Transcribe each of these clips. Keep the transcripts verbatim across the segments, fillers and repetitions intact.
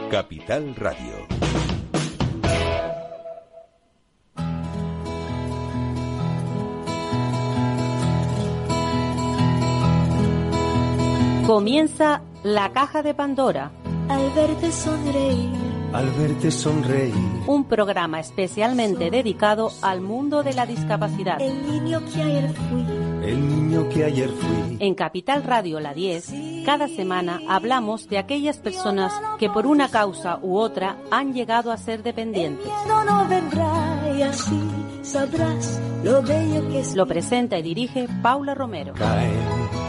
Capital Radio. Comienza La Caja de Pandora. Al verte sonreír. Al verte sonreír. Un programa especialmente dedicado al mundo de la discapacidad. El niño que ayer fui. El niño que ayer fui. En Capital Radio La diez, cada semana hablamos de aquellas personas que por una causa u otra han llegado a ser dependientes. El miedo no vendrá y así sabrás lo bello que es. Lo presenta y dirige Paula Romero. Caen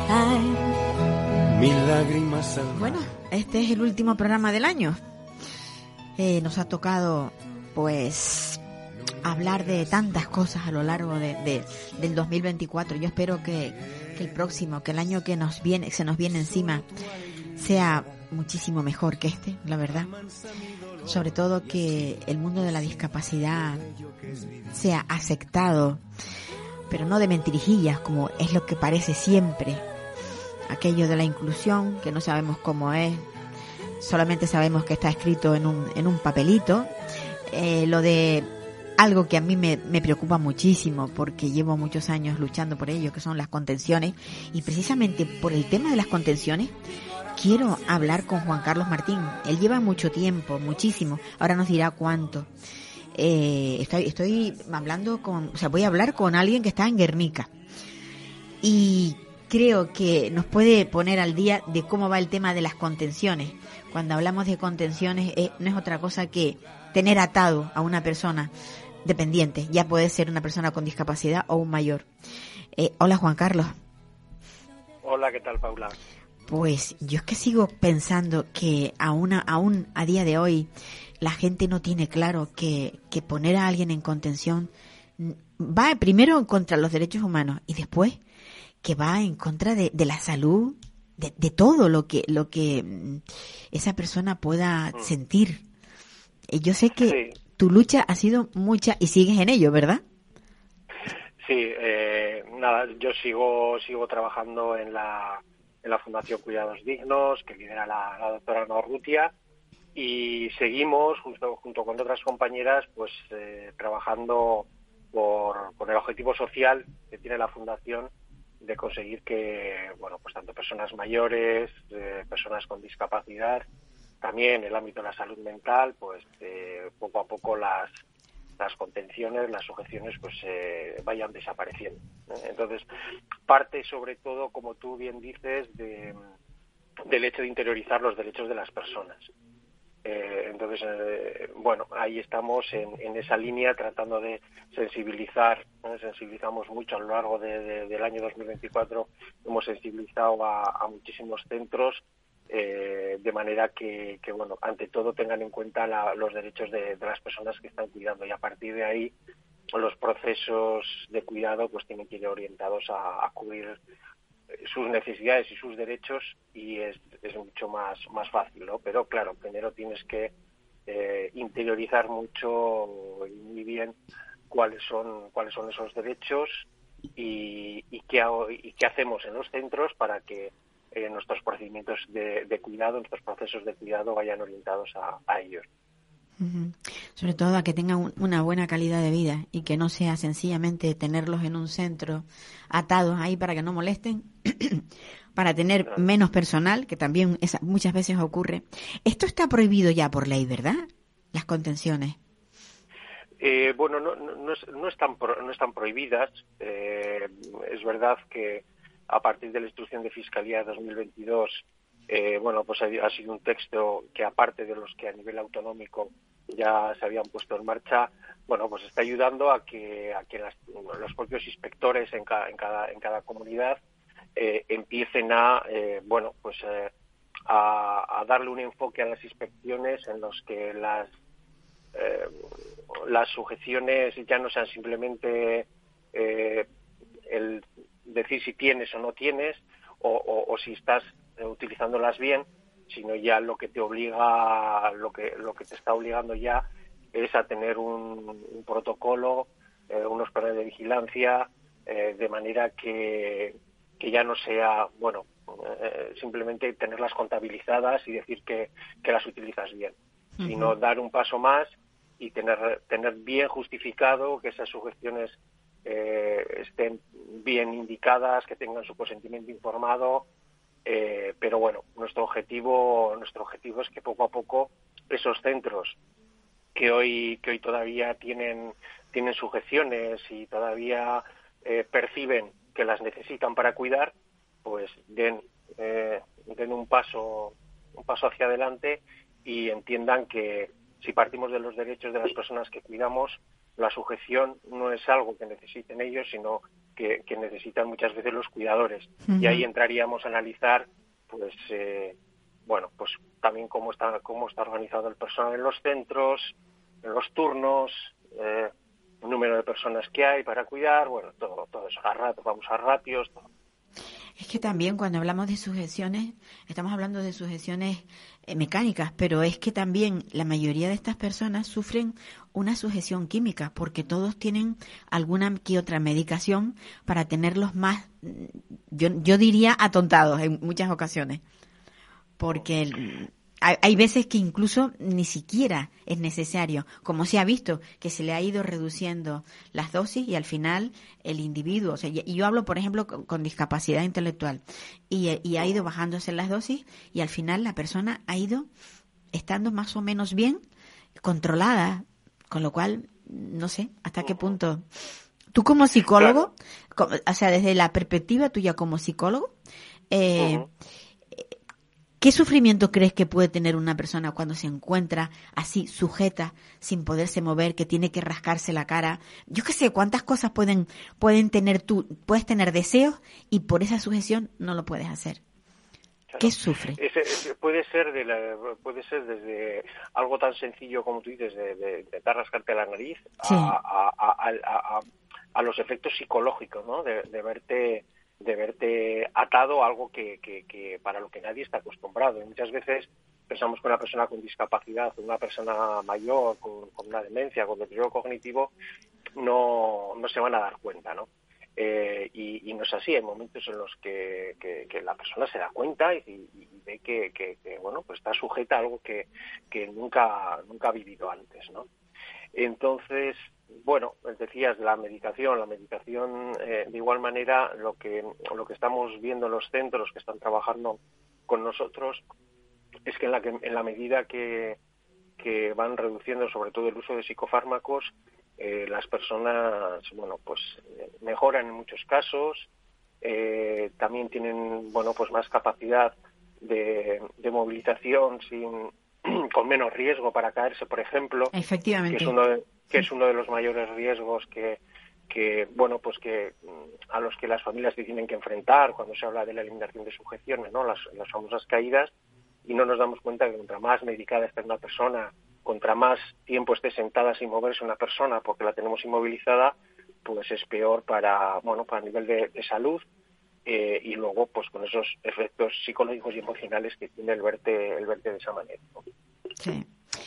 Ay. mil lágrimas al... Bueno, este es el último programa del año. Eh, nos ha tocado, pues, hablar de tantas cosas a lo largo de, de, del dos mil veinticuatro. Yo espero que, que el próximo, que el año que nos viene, se nos viene encima, sea muchísimo mejor que este, la verdad. Sobre todo que el mundo de la discapacidad sea aceptado, pero no de mentirijillas, como es lo que parece siempre. Aquello de la inclusión, que no sabemos cómo es, solamente sabemos que está escrito en un, en un papelito. Eh, lo de algo que a mí me, me preocupa muchísimo, porque llevo muchos años luchando por ello, que son las contenciones, y precisamente por el tema de las contenciones quiero hablar con Juan Carlos Martín. Él lleva mucho tiempo, muchísimo, ahora nos dirá cuánto. Eh, estoy, estoy hablando con, o sea, voy a hablar con alguien que está en Guernica, y creo que nos puede poner al día de cómo va el tema de las contenciones. Cuando hablamos de contenciones, eh, no es otra cosa que tener atado a una persona dependiente. Ya puede ser una persona con discapacidad o un mayor. Eh, hola, Juan Carlos. Hola, ¿qué tal, Paula? Pues yo es que sigo pensando que aún, aún a día de hoy la gente no tiene claro que, que poner a alguien en contención va primero contra los derechos humanos y después que va en contra de, de la salud, de, de todo lo que lo que esa persona pueda mm. sentir. Y yo sé que sí. Tu lucha ha sido mucha y sigues en ello, ¿verdad? Sí, eh, nada, yo sigo sigo trabajando en la en la Fundación Cuidados Dignos, que lidera la, la doctora Norrutia, y seguimos junto, junto con otras compañeras, pues eh, trabajando por, con el objetivo social que tiene la Fundación, de conseguir que, bueno, pues tanto personas mayores, eh, personas con discapacidad, también en el ámbito de la salud mental, pues eh, poco a poco las las contenciones, las sujeciones, pues eh, vayan desapareciendo. ¿eh? Entonces, parte sobre todo, como tú bien dices, de, del hecho de interiorizar los derechos de las personas. Eh, entonces, eh, bueno, ahí estamos en, en esa línea tratando de sensibilizar, ¿eh? sensibilizamos mucho a lo largo de, de, del año dos mil veinticuatro, hemos sensibilizado a, a muchísimos centros, eh, de manera que, que, bueno, ante todo tengan en cuenta la, los derechos de, de las personas que están cuidando, y a partir de ahí los procesos de cuidado pues tienen que ir orientados a, a cubrir sus necesidades y sus derechos, y es, es mucho más más fácil, ¿no? Pero claro, primero tienes que eh, interiorizar mucho y muy bien cuáles son cuáles son esos derechos y, y qué hago, y qué hacemos en los centros para que eh, nuestros procedimientos de, de cuidado, nuestros procesos de cuidado vayan orientados a, a ellos. Uh-huh. Sobre todo a que tengan un, una buena calidad de vida y que no sea sencillamente tenerlos en un centro atados ahí para que no molesten, para tener claro. menos personal, que también esa, muchas veces ocurre. Esto está prohibido ya por ley, ¿verdad? Las contenciones. Eh, bueno, no, no, no, no, están pro, no están prohibidas. Eh, es verdad que a partir de la instrucción de Fiscalía de dos mil veintidós, eh, bueno, pues ha, ha sido un texto que, aparte de los que a nivel autonómico ya se habían puesto en marcha, bueno, pues está ayudando a que a que las, los propios inspectores en cada en cada en cada comunidad eh, empiecen a eh, bueno, pues eh, a, a darle un enfoque a las inspecciones en los que las eh, las sujeciones ya no sean simplemente eh, el decir si tienes o no tienes, o, o, o si estás eh, utilizándolas bien, sino ya lo que te obliga, lo que lo que te está obligando ya es a tener un, un protocolo, eh, unos planes de vigilancia, eh, de manera que, que ya no sea, bueno, eh, simplemente tenerlas contabilizadas y decir que, que las utilizas bien. uh-huh. sino dar un paso más y tener tener bien justificado que esas sujeciones eh, estén bien indicadas, que tengan su consentimiento informado, eh, pero bueno, nuestro objetivo nuestro objetivo es que poco a poco esos centros que hoy que hoy todavía tienen tienen sujeciones y todavía eh, perciben que las necesitan para cuidar, pues den eh, den un paso un paso hacia adelante y entiendan que si partimos de los derechos de las personas que cuidamos, la sujeción no es algo que necesiten ellos, sino que, que necesitan muchas veces los cuidadores. Uh-huh. Y ahí entraríamos a analizar, pues, eh, bueno, pues también cómo está cómo está organizado el personal en los centros, en los turnos, eh, el número de personas que hay para cuidar, bueno, todo, todo eso, a ratos, vamos a ratios, todo. Es que también cuando hablamos de sujeciones, estamos hablando de sujeciones eh, mecánicas, pero es que también la mayoría de estas personas sufren una sujeción química, porque todos tienen alguna que otra medicación para tenerlos más, yo, yo diría, atontados en muchas ocasiones. Porque el, hay, hay veces que incluso ni siquiera es necesario, como se ha visto, que se le ha ido reduciendo las dosis y al final el individuo, o sea, y yo hablo por ejemplo con, con discapacidad intelectual, y, y ha ido bajándose las dosis y al final la persona ha ido estando más o menos bien, controlada, con lo cual, no sé, hasta qué punto. Tú como psicólogo, como, o sea, desde la perspectiva tuya como psicólogo, eh, uh-huh. ¿qué sufrimiento crees que puede tener una persona cuando se encuentra así sujeta, sin poderse mover, que tiene que rascarse la cara? Yo qué sé, cuántas cosas pueden pueden tener tú, puedes tener deseos y por esa sujeción no lo puedes hacer. Claro. ¿Qué sufre? Ese, ese puede ser de la, puede ser desde algo tan sencillo como tú dices, de, de intentar rascarte la nariz, sí. a, a, a, a, a, a los efectos psicológicos, ¿no? De, de verte de verte atado a algo que, que, que para lo que nadie está acostumbrado. Y muchas veces pensamos que una persona con discapacidad, una persona mayor, con, con una demencia, con deterioro cognitivo, no, no se van a dar cuenta, ¿no? Eh, y, y no es así. Hay momentos en los que, que, que la persona se da cuenta y, y, y ve que, que, que, bueno, pues está sujeta a algo que, que nunca, nunca ha vivido antes, ¿no? Entonces, bueno, decías la medicación, la medicación eh, de igual manera lo que lo que estamos viendo en los centros que están trabajando con nosotros es que en la que en la medida que, que van reduciendo sobre todo el uso de psicofármacos, eh, las personas, bueno, pues eh, mejoran en muchos casos, eh, también tienen, bueno, pues más capacidad de, de movilización sin con menos riesgo para caerse, por ejemplo. Efectivamente. Que es uno de, que es uno de los mayores riesgos que, que, bueno, pues que a los que las familias se tienen que enfrentar cuando se habla de la eliminación de sujeciones, ¿no? Las, las famosas caídas, y no nos damos cuenta que contra más medicada esté una persona, contra más tiempo esté sentada sin moverse una persona porque la tenemos inmovilizada, pues es peor para, bueno, para el nivel de, de salud. Eh, y luego pues con esos efectos psicológicos y emocionales que tiene el verte el verte de esa manera, ¿no? Sí.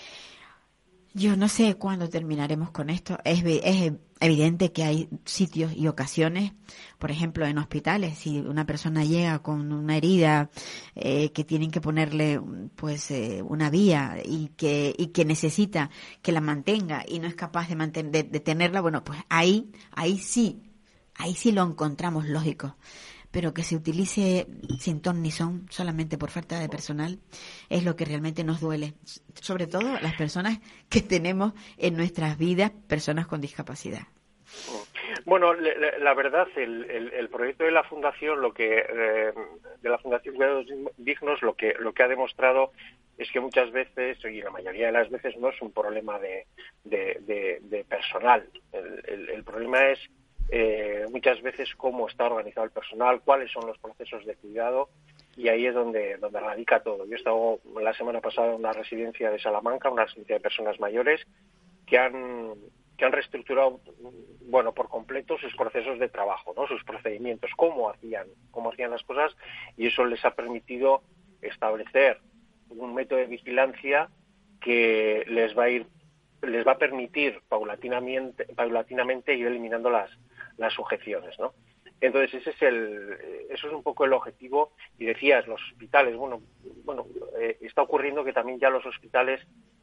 Yo no sé cuándo terminaremos con esto. Es, es evidente que hay sitios y ocasiones, por ejemplo, en hospitales, si una persona llega con una herida eh, que tienen que ponerle pues eh, una vía y que y que necesita que la mantenga y no es capaz de mantener de, de tenerla, bueno, pues ahí ahí sí, ahí sí lo encontramos lógico. Pero que se utilice sin ton ni son solamente por falta de personal es lo que realmente nos duele, sobre todo las personas que tenemos en nuestras vidas personas con discapacidad. Bueno, la, la verdad, el, el, el proyecto de la fundación, lo que eh, de la Fundación Cuidados Dignos, lo que lo que ha demostrado es que muchas veces, y la mayoría de las veces, no es un problema de de, de, de personal. El, el, el problema es Eh, muchas veces cómo está organizado el personal, cuáles son los procesos de cuidado, y ahí es donde donde radica todo. Yo he estado la semana pasada en una residencia de Salamanca, una residencia de personas mayores, que han que han reestructurado, bueno, por completo sus procesos de trabajo, ¿no? Sus procedimientos, cómo hacían, cómo hacían las cosas, y eso les ha permitido establecer un método de vigilancia que les va a ir les va a permitir paulatinamente paulatinamente ir eliminando las las sujeciones, ¿no? Entonces ese es el eso es un poco el objetivo. Y decías los hospitales, bueno bueno eh, está ocurriendo que también ya los hospitales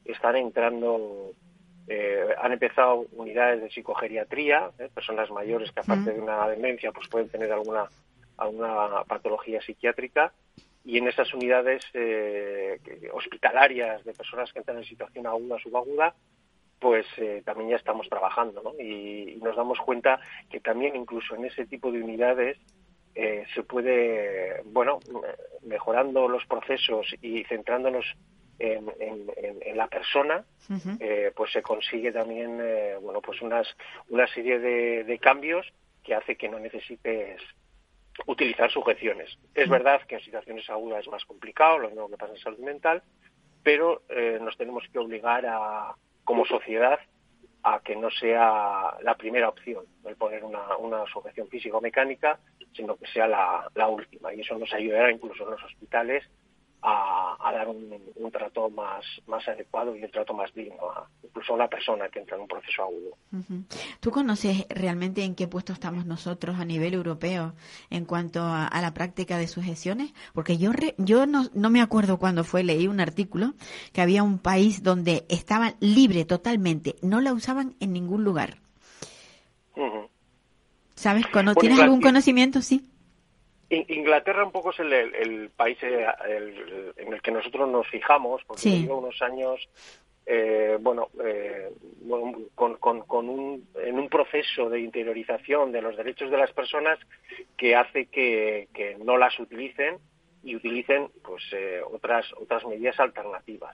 están entrando, eh, han empezado unidades de psicogeriatría, ¿eh? personas mayores que aparte de una demencia pues pueden tener alguna, alguna patología psiquiátrica, y en esas unidades eh, hospitalarias de personas que entran en situación aguda o subaguda, pues eh, también ya estamos trabajando, ¿no? Y, y nos damos cuenta que también incluso en ese tipo de unidades eh, se puede, bueno, mejorando los procesos y centrándonos en, en, en, en la persona, uh-huh. eh, pues se consigue también, eh, bueno, pues unas una serie de, de cambios que hace que no necesites utilizar sujeciones. Es uh-huh. verdad que en situaciones agudas es más complicado, lo mismo que pasa en salud mental, pero eh, nos tenemos que obligar a, como sociedad, a que no sea la primera opción el poner una, una sujeción físico-mecánica, sino que sea la, la última. Y eso nos ayudará incluso en los hospitales a, a dar un, un trato más, más adecuado y un trato más digno, a, incluso a la persona que entra en un proceso agudo. Uh-huh. ¿Tú conoces realmente en qué puesto estamos nosotros a nivel europeo en cuanto a, a la práctica de sujeciones? Porque yo re, yo no, no me acuerdo cuándo fue, leí un artículo que había un país donde estaba libre totalmente, no la usaban en ningún lugar. Uh-huh. ¿Sabes? ¿Tienes bueno, algún conocimiento? Sí. Inglaterra un poco es el, el, el país el, el, en el que nosotros nos fijamos, porque sí. lleva unos años, eh, bueno, eh, con, con, con un, en un proceso de interiorización de los derechos de las personas que hace que, que no las utilicen y utilicen pues eh, otras otras medidas alternativas.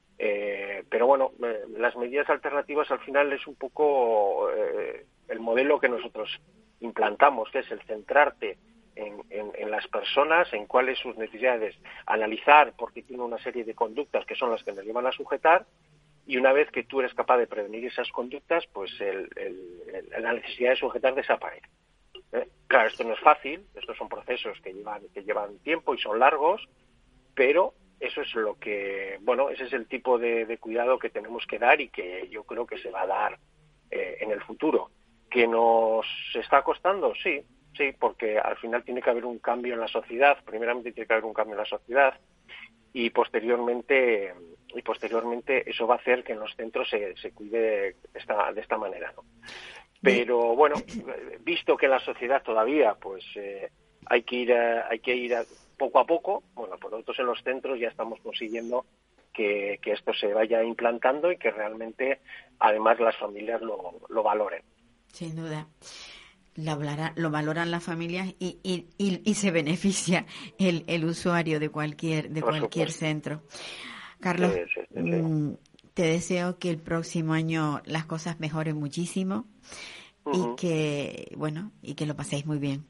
Eh, pero bueno, eh, las medidas alternativas al final es un poco eh, el modelo que nosotros implantamos, que es el centrarte En, en, en las personas, en cuáles sus necesidades, analizar por qué tiene una serie de conductas que son las que nos llevan a sujetar, y una vez que tú eres capaz de prevenir esas conductas, pues el, el, el, la necesidad de sujetar desaparece. ¿Eh? Claro, esto no es fácil, estos son procesos que llevan, que llevan tiempo y son largos, pero eso es lo que, bueno, ese es el tipo de, de cuidado que tenemos que dar y que yo creo que se va a dar eh, en el futuro. ¿Que nos está costando? Sí. Sí, porque al final tiene que haber un cambio en la sociedad. Primeramente tiene que haber un cambio en la sociedad y posteriormente y posteriormente eso va a hacer que en los centros se, se cuide de esta, de esta manera, ¿no? Pero bueno, visto que en la sociedad todavía pues eh, hay que ir a, hay que ir a, poco a poco, bueno, pues nosotros en los centros ya estamos consiguiendo que, que esto se vaya implantando y que realmente además las familias lo, lo valoren. Sin duda. Lo, hablará, lo valoran las familias y, y, y, y se beneficia el, el usuario de cualquier de Por cualquier supuesto. centro. Carlos, sí, sí, sí, sí. Mm, te deseo que el próximo año las cosas mejoren muchísimo uh-huh. y que bueno y que lo paséis muy bien.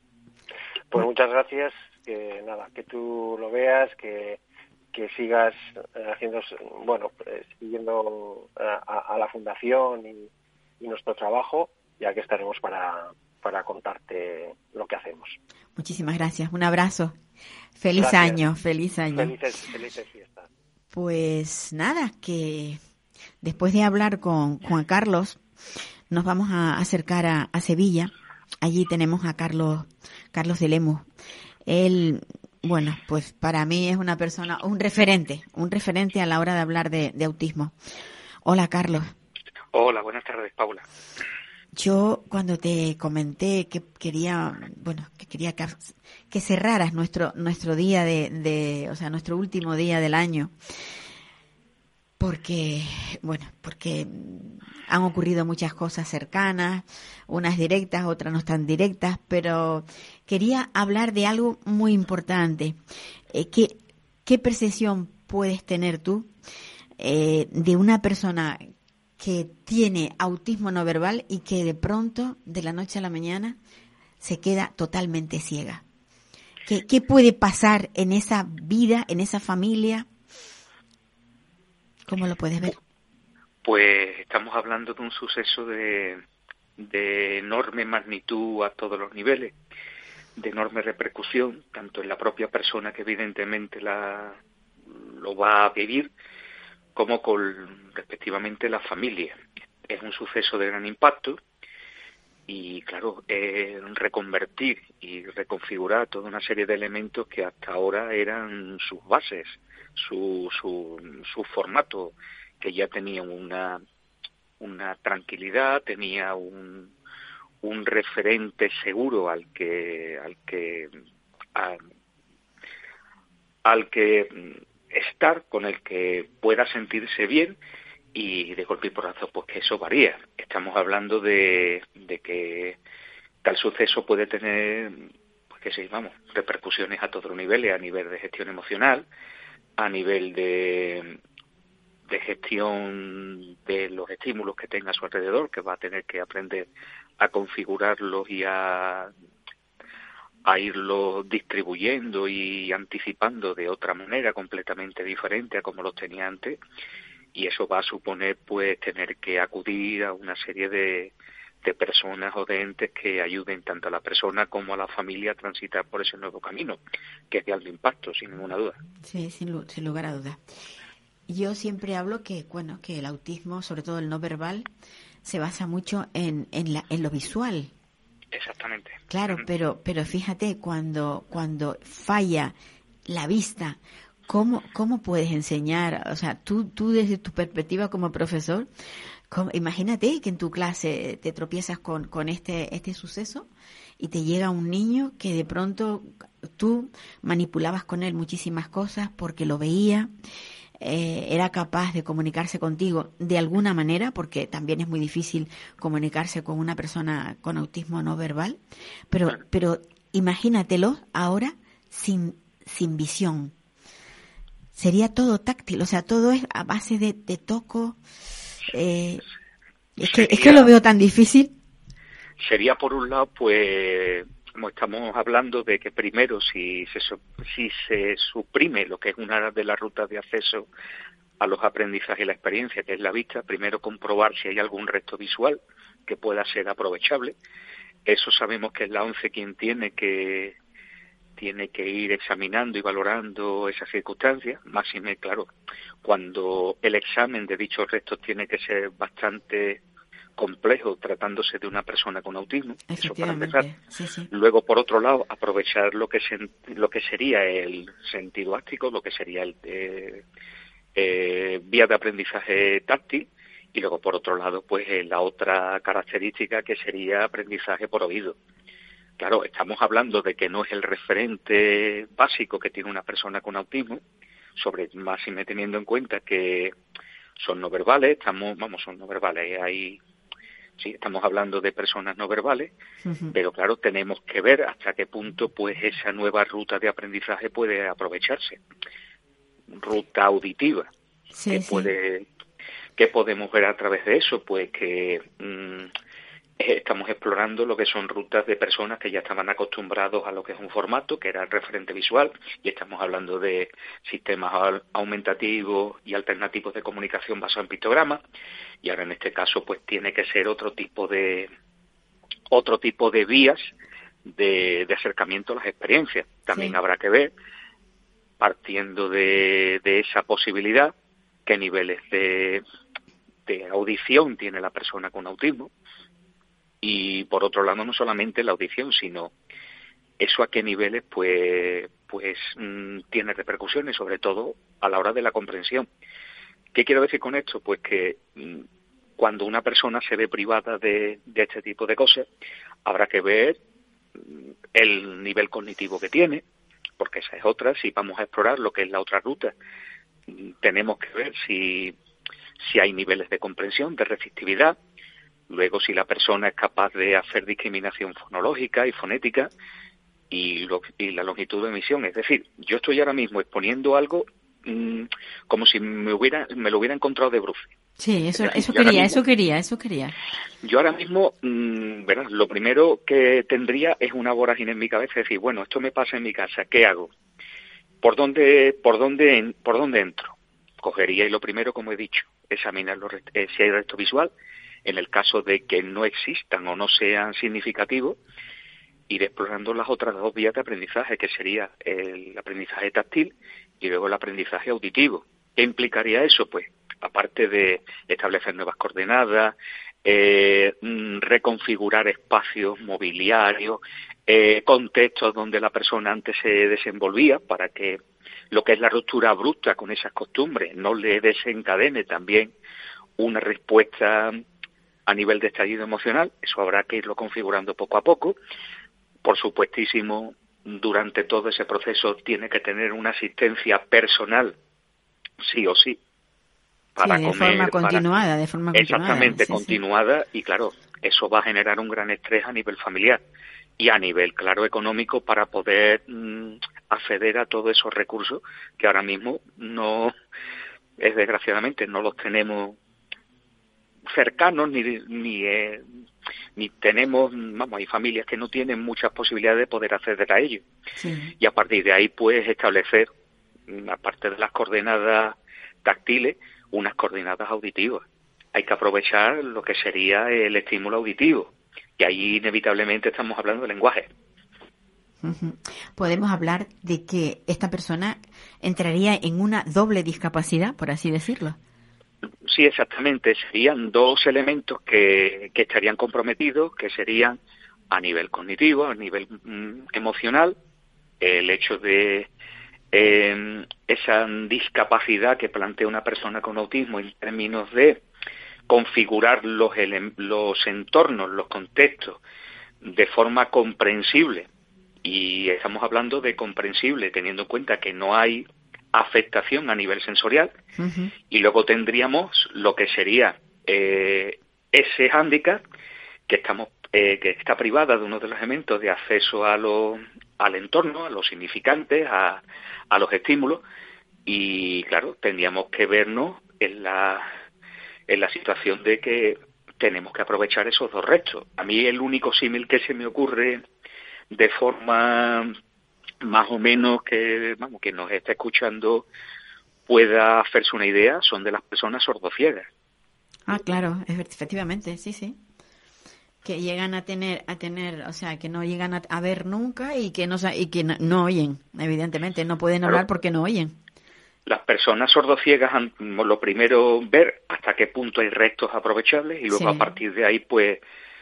Pues muchas gracias, que nada, que tú lo veas, que que sigas haciendo, bueno, eh, siguiendo a, a la fundación y, y nuestro trabajo. Ya que estaremos para, para contarte lo que hacemos. Muchísimas gracias. Un abrazo. Feliz gracias. año, feliz año. Felices, felices fiestas. Pues nada, que después de hablar con Juan Carlos, nos vamos a acercar a, a Sevilla. Allí tenemos a Carlos, Carlos de Lemus. Él, bueno, pues para mí es una persona, un referente, un referente a la hora de hablar de, de autismo. Hola, Carlos. Hola, buenas tardes, Paula. Yo cuando te comenté que quería, bueno, que quería que, que cerraras nuestro nuestro día de, de, o sea, nuestro último día del año, porque, bueno, porque han ocurrido muchas cosas cercanas, unas directas, otras no tan directas, pero quería hablar de algo muy importante. Eh, ¿qué, ¿Qué percepción puedes tener tú eh, de una persona que tiene autismo no verbal y que de pronto, de la noche a la mañana, se queda totalmente ciega? ¿Qué, qué puede pasar en esa vida, en esa familia? ¿Cómo lo puedes ver? Pues estamos hablando de un suceso de, de enorme magnitud a todos los niveles, de enorme repercusión, tanto en la propia persona que evidentemente la, lo va a vivir, como con respectivamente la familia. Es un suceso de gran impacto y, claro, eh, reconvertir y reconfigurar toda una serie de elementos que hasta ahora eran sus bases, su, su, su formato que ya tenía una, una tranquilidad, tenía un, un referente seguro al que, al que, a, al que estar, con el que pueda sentirse bien, y de golpe y porrazo pues que eso varía. Estamos hablando de, de que tal suceso puede tener, pues que sí, vamos, repercusiones a todos los niveles, a nivel de gestión emocional, a nivel de, de gestión de los estímulos que tenga a su alrededor, que va a tener que aprender a configurarlos y a a irlo distribuyendo y anticipando de otra manera completamente diferente a como los tenía antes, y eso va a suponer pues tener que acudir a una serie de, de personas o de entes que ayuden tanto a la persona como a la familia a transitar por ese nuevo camino, que es de alto impacto, sin ninguna duda. Sí, sin, sin lugar a dudas. Yo siempre hablo que, bueno, que el autismo, sobre todo el no verbal, se basa mucho en, en, la, en lo visual. Exactamente. Claro, pero pero fíjate, cuando cuando falla la vista, ¿cómo cómo puedes enseñar? O sea, tú tú desde tu perspectiva como profesor, ¿cómo? Imagínate que en tu clase te tropiezas con con este este suceso y te llega un niño que de pronto tú manipulabas con él muchísimas cosas porque lo veía. Eh, era capaz de comunicarse contigo de alguna manera, porque también es muy difícil comunicarse con una persona con autismo no verbal, pero pero imagínatelo ahora sin sin visión. Sería todo táctil, o sea, todo es a base de, de toco. Eh, es que sería, es que lo veo tan difícil. Sería por un lado, pues, como estamos hablando de que primero si se si se suprime lo que es una de las rutas de acceso a los aprendizajes y la experiencia, que es la vista, primero comprobar si hay algún resto visual que pueda ser aprovechable. Eso sabemos que es la ONCE quien tiene que tiene que ir examinando y valorando esas circunstancias, máxime, claro, cuando el examen de dichos restos tiene que ser bastante complejo, tratándose de una persona con autismo, eso para empezar. Sí, sí. Luego, por otro lado, aprovechar lo que se, lo que sería el sentido áptico, lo que sería el eh, eh, vía de aprendizaje táctil, y luego, por otro lado, pues eh, la otra característica que sería aprendizaje por oído. Claro, estamos hablando de que no es el referente básico que tiene una persona con autismo, sobre máxime teniendo en cuenta que son no verbales, estamos, vamos, son no verbales, hay sí, estamos hablando de personas no verbales, uh-huh. Pero claro, tenemos que ver hasta qué punto pues esa nueva ruta de aprendizaje puede aprovecharse. Ruta auditiva. Sí, ¿Qué sí. puede, qué podemos ver a través de eso? Pues que mmm, estamos explorando lo que son rutas de personas que ya estaban acostumbrados a lo que es un formato, que era el referente visual, y estamos hablando de sistemas aumentativos y alternativos de comunicación basados en pictogramas, y ahora en este caso pues tiene que ser otro tipo de otro tipo de vías de, de acercamiento a las experiencias. También sí. Habrá que ver, partiendo de, de esa posibilidad, qué niveles de, de audición tiene la persona con autismo. Y por otro lado, no solamente la audición, sino eso a qué niveles pues pues mmm, tiene repercusiones, sobre todo a la hora de la comprensión. ¿Qué quiero decir con esto? Pues que mmm, cuando una persona se ve privada de, de este tipo de cosas, habrá que ver mmm, el nivel cognitivo que tiene, porque esa es otra. Si vamos a explorar lo que es la otra ruta, mmm, tenemos que ver si, si hay niveles de comprensión, de receptividad. Luego, si la persona es capaz de hacer discriminación fonológica y fonética y, lo, y la longitud de emisión. Es decir, yo estoy ahora mismo exponiendo algo mmm, como si me hubiera me lo hubiera encontrado de bruce. Sí, eso, decir, eso quería, mismo, eso quería, eso quería. Yo ahora mismo, mmm, ¿verdad? Lo primero que tendría es una vorágine en mi cabeza, es decir, bueno, esto me pasa en mi casa, ¿qué hago? ¿Por dónde, por dónde, por dónde entro? Cogería y lo primero, como he dicho, examinar los, eh, si hay resto visual. En el caso de que no existan o no sean significativos, ir explorando las otras dos vías de aprendizaje, que sería el aprendizaje táctil y luego el aprendizaje auditivo. ¿Qué implicaría eso? Pues, aparte de establecer nuevas coordenadas, eh, reconfigurar espacios mobiliarios, eh, contextos donde la persona antes se desenvolvía, para que lo que es la ruptura abrupta con esas costumbres no le desencadene también una respuesta a nivel de estallido emocional. Eso habrá que irlo configurando poco a poco. Por supuestísimo, durante todo ese proceso tiene que tener una asistencia personal, sí o sí, para sí, de comer, forma continuada, para... de forma continuada. Exactamente, sí, continuada, sí. Y claro, eso va a generar un gran estrés a nivel familiar y a nivel, claro, económico, para poder mmm, acceder a todos esos recursos que ahora mismo no, es desgraciadamente, no los tenemos cercanos, ni ni, eh, ni tenemos, vamos, hay familias que no tienen muchas posibilidades de poder acceder a ello. Sí. Y a partir de ahí, pues, establecer, aparte de las coordenadas táctiles, unas coordenadas auditivas. Hay que aprovechar lo que sería el estímulo auditivo, y ahí inevitablemente estamos hablando de lenguaje. Uh-huh. Podemos hablar de que esta persona entraría en una doble discapacidad, por así decirlo. Sí, exactamente. Serían dos elementos que, que estarían comprometidos, que serían a nivel cognitivo, a nivel mm, emocional, el hecho de eh, esa discapacidad que plantea una persona con autismo en términos de configurar los, ele- los entornos, los contextos, de forma comprensible. Y estamos hablando de comprensible, teniendo en cuenta que no hay afectación a nivel sensorial. Uh-huh. Y luego tendríamos lo que sería eh, ese hándicap que estamos eh, que está privada de uno de los elementos de acceso a lo, al entorno, a los significantes, a, a los estímulos, y claro, tendríamos que vernos en la en la situación de que tenemos que aprovechar esos dos restos. A mí el único símil que se me ocurre de forma más o menos que, vamos, que nos está escuchando pueda hacerse una idea, son de las personas sordociegas. Ah, claro, efectivamente, sí, sí. Que llegan a tener, a tener, o sea, que no llegan a, a ver nunca y que no y que no, no oyen, evidentemente, no pueden hablar, claro, porque no oyen. Las personas sordociegas han, lo primero, ver hasta qué punto hay restos aprovechables, y luego sí, a partir de ahí, pues,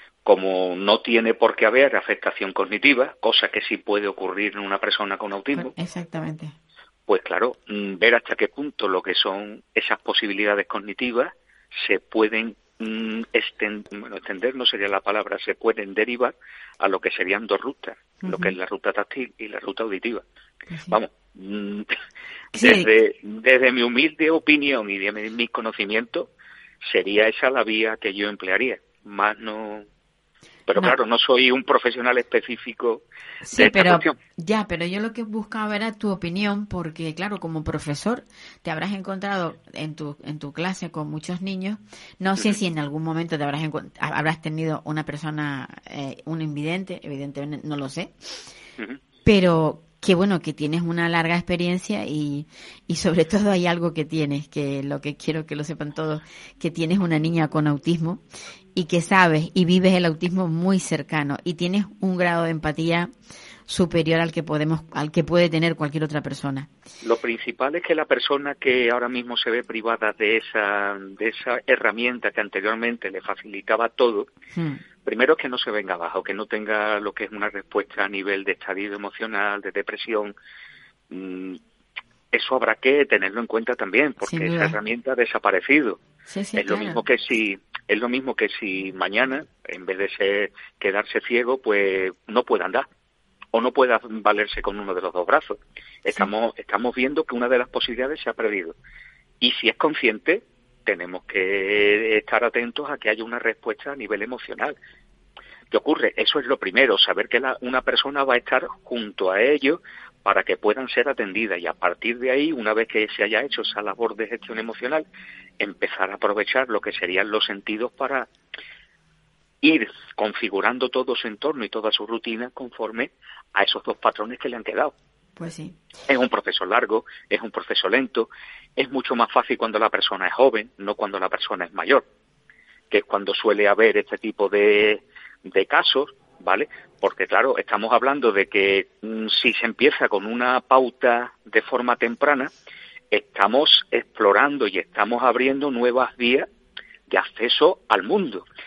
como no tiene por qué haber afectación cognitiva, cosa que sí puede ocurrir en una persona con autismo. Exactamente. Pues claro, ver hasta qué punto lo que son esas posibilidades cognitivas se pueden mm, extender, bueno, extender no sería la palabra, se pueden derivar a lo que serían dos rutas, uh-huh, lo que es la ruta táctil y la ruta auditiva. Uh-huh. Vamos, mm, sí, desde, desde mi humilde opinión y de mis conocimientos, sería esa la vía que yo emplearía, más no... Pero no. Claro, no soy un profesional específico de sí, esta pero cuestión. Ya, pero yo lo que buscaba era tu opinión, porque claro, como profesor te habrás encontrado en tu en tu clase con muchos niños. No sé uh-huh. si en algún momento te habrás habrás tenido una persona, eh, un invidente, evidentemente no lo sé, uh-huh. pero que bueno, que tienes una larga experiencia y, y sobre todo hay algo que tienes, que lo que quiero que lo sepan todos, que tienes una niña con autismo y que sabes y vives el autismo muy cercano y tienes un grado de empatía superior al que podemos, al que puede tener cualquier otra persona. Lo principal es que la persona que ahora mismo se ve privada de esa, de esa herramienta que anteriormente le facilitaba todo, hmm. primero es que no se venga abajo, que no tenga lo que es una respuesta a nivel de estadio emocional, de depresión. Mm, eso habrá que tenerlo en cuenta también, porque esa herramienta ha desaparecido. Sí, sí, es claro. lo mismo que si es lo mismo que si mañana, en vez de ser quedarse ciego, pues no pueda andar o no pueda valerse con uno de los dos brazos. Estamos sí. estamos viendo que una de las posibilidades se ha perdido. Y si es consciente, tenemos que estar atentos a que haya una respuesta a nivel emocional. ¿Qué ocurre? Eso es lo primero, saber que la, una persona va a estar junto a ellos para que puedan ser atendidas, y a partir de ahí, una vez que se haya hecho esa labor de gestión emocional, empezar a aprovechar lo que serían los sentidos para ir configurando todo su entorno y toda su rutina conforme a esos dos patrones que le han quedado. Pues sí. Es un proceso largo, es un proceso lento, es mucho más fácil cuando la persona es joven, no cuando la persona es mayor, que es cuando suele haber este tipo de, de casos, ¿vale? Porque claro, estamos hablando de que mmm, si se empieza con una pauta de forma temprana, estamos explorando y estamos abriendo nuevas vías de acceso al mundo.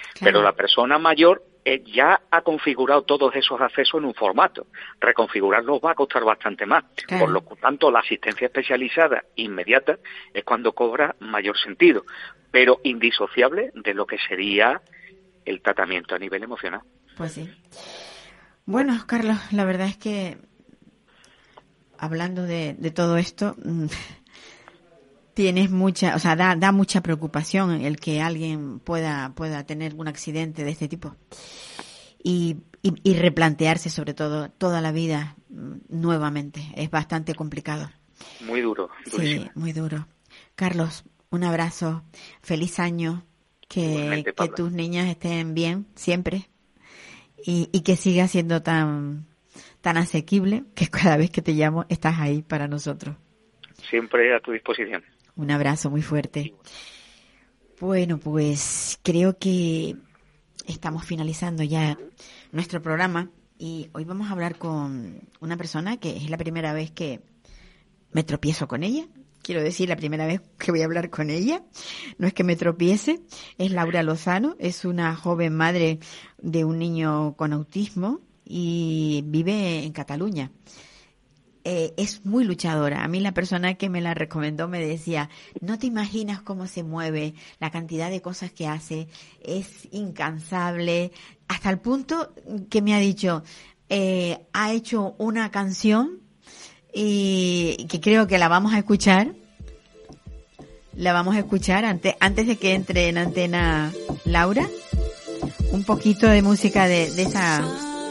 Claro. Pero la persona mayor eh, ya ha configurado todos esos accesos en un formato. Reconfigurarlos va a costar bastante más. Claro. Por lo tanto, la asistencia especializada inmediata es cuando cobra mayor sentido, pero indisociable de lo que sería el tratamiento a nivel emocional. Pues sí. Bueno, Carlos, la verdad es que hablando de, de todo esto, tienes mucha, o sea, da, da mucha preocupación el que alguien pueda pueda tener un accidente de este tipo y, y, y replantearse sobre todo toda la vida nuevamente. Es bastante complicado. Muy duro. Durísimo. Sí, muy duro. Carlos, un abrazo, feliz año, que, que tus niñas estén bien siempre y, y que siga siendo tan tan asequible que cada vez que te llamo estás ahí para nosotros. Siempre a tu disposición. Un abrazo muy fuerte. Bueno, pues creo que estamos finalizando ya nuestro programa y hoy vamos a hablar con una persona que es la primera vez que me tropiezo con ella. Quiero decir, la primera vez que voy a hablar con ella. No es que me tropiece, es Laura Lozano, es una joven madre de un niño con autismo y vive en Cataluña. Eh, es muy luchadora. A mí la persona que me la recomendó me decía, no te imaginas cómo se mueve, la cantidad de cosas que hace, es incansable, hasta el punto que me ha dicho, eh, ha hecho una canción y que creo que la vamos a escuchar. La vamos a escuchar antes, antes de que entre en antena Laura. Un poquito de música de, de esa...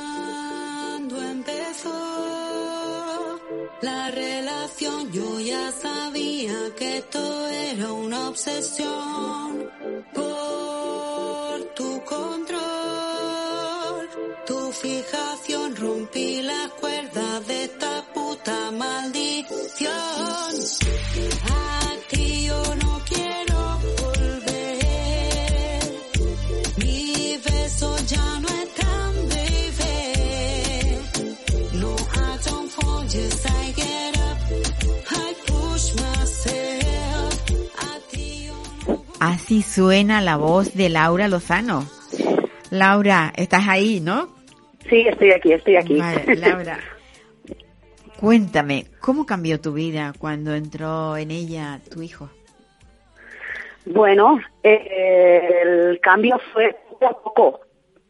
La relación, yo ya sabía que esto era una obsesión por tu control, tu fijación, rompí las cuerdas de esta puta maldición. A ti yo no quiero volver, mis besos ya no están, baby. No, I don't fall, just I get up, I push myself. A ti yo no... Así suena la voz de Laura Lozano. Laura, estás ahí, ¿no? Sí, estoy aquí, estoy aquí. Vale, Laura, cuéntame, ¿cómo cambió tu vida cuando entró en ella tu hijo? Bueno, eh, el cambio fue poco a poco.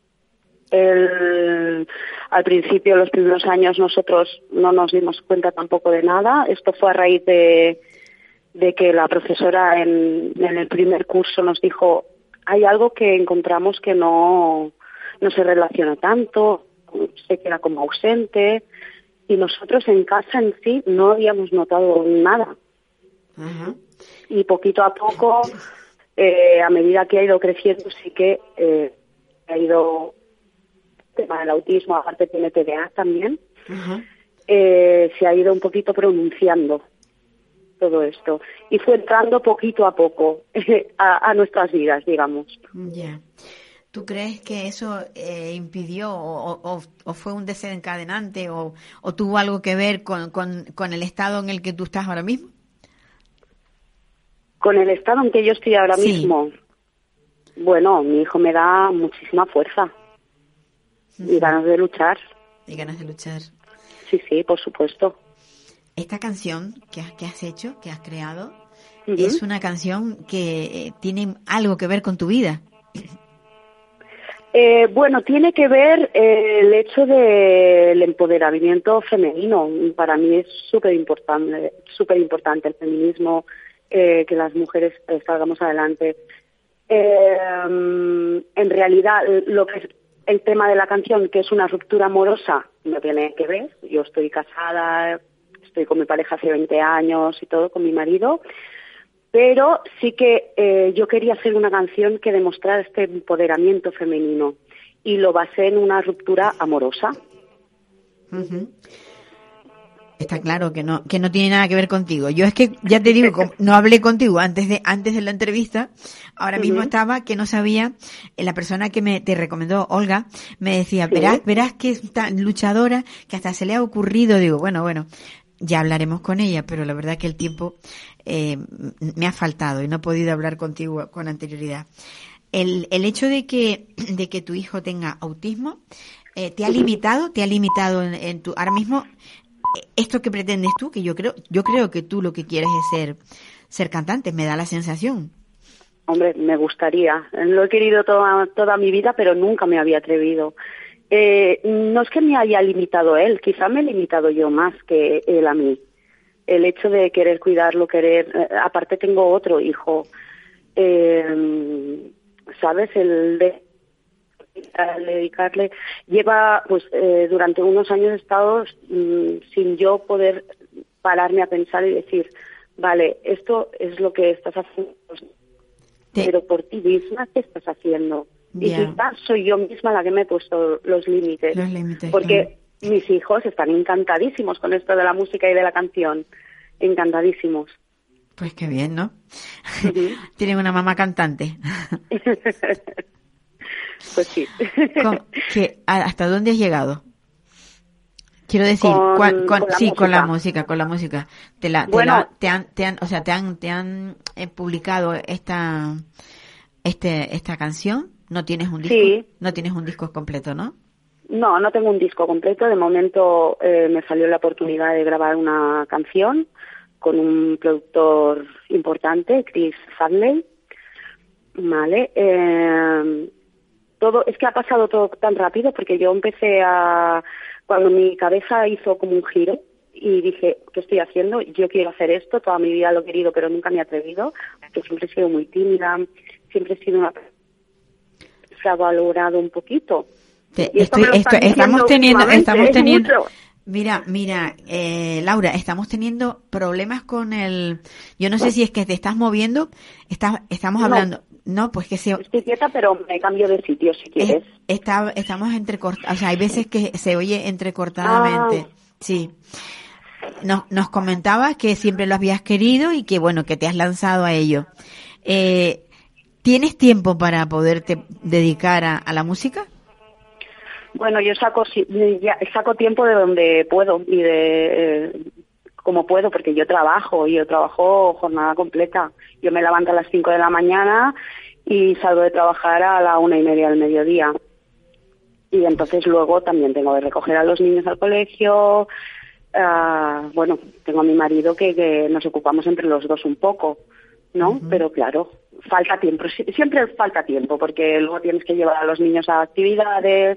El, al principio, los primeros años, nosotros no nos dimos cuenta tampoco de nada. Esto fue a raíz de, de que la profesora en, en el primer curso nos dijo, hay algo que encontramos que no, no se relaciona tanto, se queda como ausente, y nosotros en casa en sí no habíamos notado nada. Ajá. Y poquito a poco, eh, a medida que ha ido creciendo, sí que eh, ha ido el tema del autismo, aparte tiene T D A también, Ajá. eh, se ha ido un poquito pronunciando todo esto. Y fue entrando poquito a poco a, a nuestras vidas, digamos. Ya. Yeah. ¿Tú crees que eso eh, impidió o, o, o fue un desencadenante o, o tuvo algo que ver con, con, con el estado en el que tú estás ahora mismo? Con el estado en que yo estoy ahora sí. mismo, bueno, mi hijo me da muchísima fuerza uh-huh. y ganas de luchar. Y ganas de luchar. Sí, sí, por supuesto. Esta canción que has, que has hecho, que has creado, uh-huh. es una canción que eh, tiene algo que ver con tu vida. Eh, bueno, tiene que ver eh, el hecho del empoderamiento femenino. Para mí es súper importante, súper importante el feminismo, eh, que las mujeres eh, salgamos adelante. Eh, en realidad, lo que es el tema de la canción, que es una ruptura amorosa, no tiene que ver. Yo estoy casada, estoy con mi pareja hace veinte años y todo, con mi marido. Pero sí que eh, yo quería hacer una canción que demostrara este empoderamiento femenino y lo basé en una ruptura amorosa. Uh-huh. Está claro que no que no tiene nada que ver contigo. Yo es que ya te digo, no hablé contigo antes de antes de la entrevista. Ahora uh-huh. mismo estaba que no sabía. La persona que me te recomendó, Olga, me decía, ¿Sí? verás verás que es tan luchadora que hasta se le ha ocurrido. Digo, bueno, bueno. Ya hablaremos con ella, pero la verdad que el tiempo eh, me ha faltado y no he podido hablar contigo con anterioridad. el, el hecho de que, de que tu hijo tenga autismo, eh, ¿te ha limitado? ¿Te ha limitado en, en tu, ahora mismo, esto que pretendes tú, que yo creo, yo creo que tú lo que quieres es ser, ser cantante, me da la sensación. Hombre, me gustaría. Lo he querido toda, toda mi vida, pero nunca me había atrevido. Eh, no es que me haya limitado él, quizá me he limitado yo más que él a mí. El hecho de querer cuidarlo, querer... Eh, aparte tengo otro hijo. Eh, ¿Sabes? El de dedicarle... Lleva, pues, eh, durante unos años he estado mm, sin yo poder pararme a pensar y decir, vale, esto es lo que estás haciendo... Sí. Pero por ti misma, ¿qué estás haciendo? Yeah. Y quizás soy yo misma la que me he puesto los límites. Los límites, porque claro. Mis hijos están encantadísimos con esto de la música y de la canción. Encantadísimos. Pues qué bien, ¿no? Uh-huh. Tienen una mamá cantante. Pues sí. ¿Con, que, ¿Hasta dónde has llegado? Quiero decir, con, cuan, cuan, con sí, música. con la música, con la música. Te la, te bueno, la, te han, te han, o sea, te han, te han eh, publicado esta, este, esta canción. No tienes un disco, sí. No tienes un disco completo, ¿no? No, no tengo un disco completo. De momento eh, me salió la oportunidad de grabar una canción con un productor importante, Chris Fadley. Vale. Eh, todo, es que ha pasado todo tan rápido porque yo empecé a Cuando mi cabeza hizo como un giro y dije, ¿qué estoy haciendo? Yo quiero hacer esto, toda mi vida lo he querido, pero nunca me he atrevido, porque siempre he sido muy tímida, siempre he sido una persona que se ha valorado un poquito. Te, estoy, esto, estamos teniendo, estamos teniendo, mira, mira, eh, Laura, estamos teniendo problemas con el, yo no sé si es que te estás moviendo, estás, estamos hablando. No. No, pues que se... Estoy quieta, pero me cambio de sitio si quieres. Está, estamos entrecortados, o sea, hay veces que se oye entrecortadamente. Ah. Sí. Nos, nos comentabas que siempre lo habías querido y que, bueno, que te has lanzado a ello. Eh, ¿Tienes tiempo para poderte dedicar a, a la música? Bueno, yo saco, ya, saco tiempo de donde puedo y de... Eh, como puedo, porque yo trabajo, yo trabajo jornada completa. Yo me levanto a las cinco de la mañana y salgo de trabajar a la una y media del mediodía. Y entonces luego también tengo que recoger a los niños al colegio. Uh, bueno, tengo a mi marido que, que nos ocupamos entre los dos un poco, ¿no? Uh-huh. Pero claro, falta tiempo, siempre falta tiempo, porque luego tienes que llevar a los niños a actividades,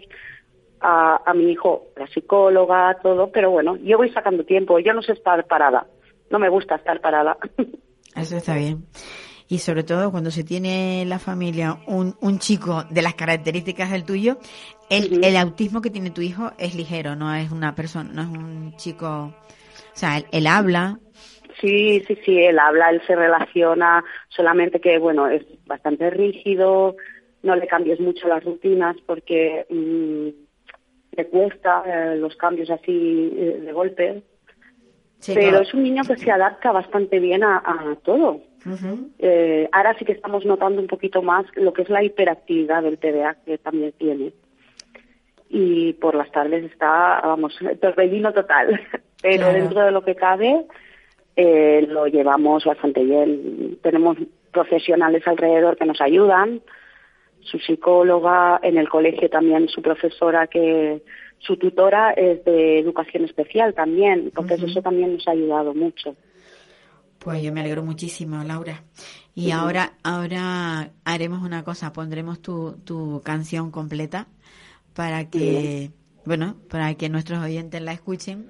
A, a mi hijo, la psicóloga, todo, pero bueno, yo voy sacando tiempo, yo no sé estar parada, no me gusta estar parada. Eso está bien. Y sobre todo cuando se tiene la familia un, un chico de las características del tuyo, el, uh-huh. el autismo que tiene tu hijo es ligero, no es una persona, no es un chico, o sea, él, él habla. Sí, sí, sí, él habla, él se relaciona, solamente que, bueno, es bastante rígido, no le cambies mucho las rutinas porque... Mmm, le cuesta eh, los cambios así eh, de golpe, sí, pero claro. Es un niño que se adapta bastante bien a, a todo. Uh-huh. Eh, ahora sí que estamos notando un poquito más lo que es la hiperactividad del T D A que también tiene. Y por las tardes está, vamos, torbellino total. Pero claro. Dentro de lo que cabe, eh, lo llevamos bastante bien. Tenemos profesionales alrededor que nos ayudan, su psicóloga, en el colegio también su profesora, que su tutora es de educación especial también, entonces uh-huh. Eso también nos ha ayudado mucho. Pues yo me alegro muchísimo, Laura. Y uh-huh. ahora ahora haremos una cosa, pondremos tu, tu canción completa para que, uh-huh. bueno, para que nuestros oyentes la escuchen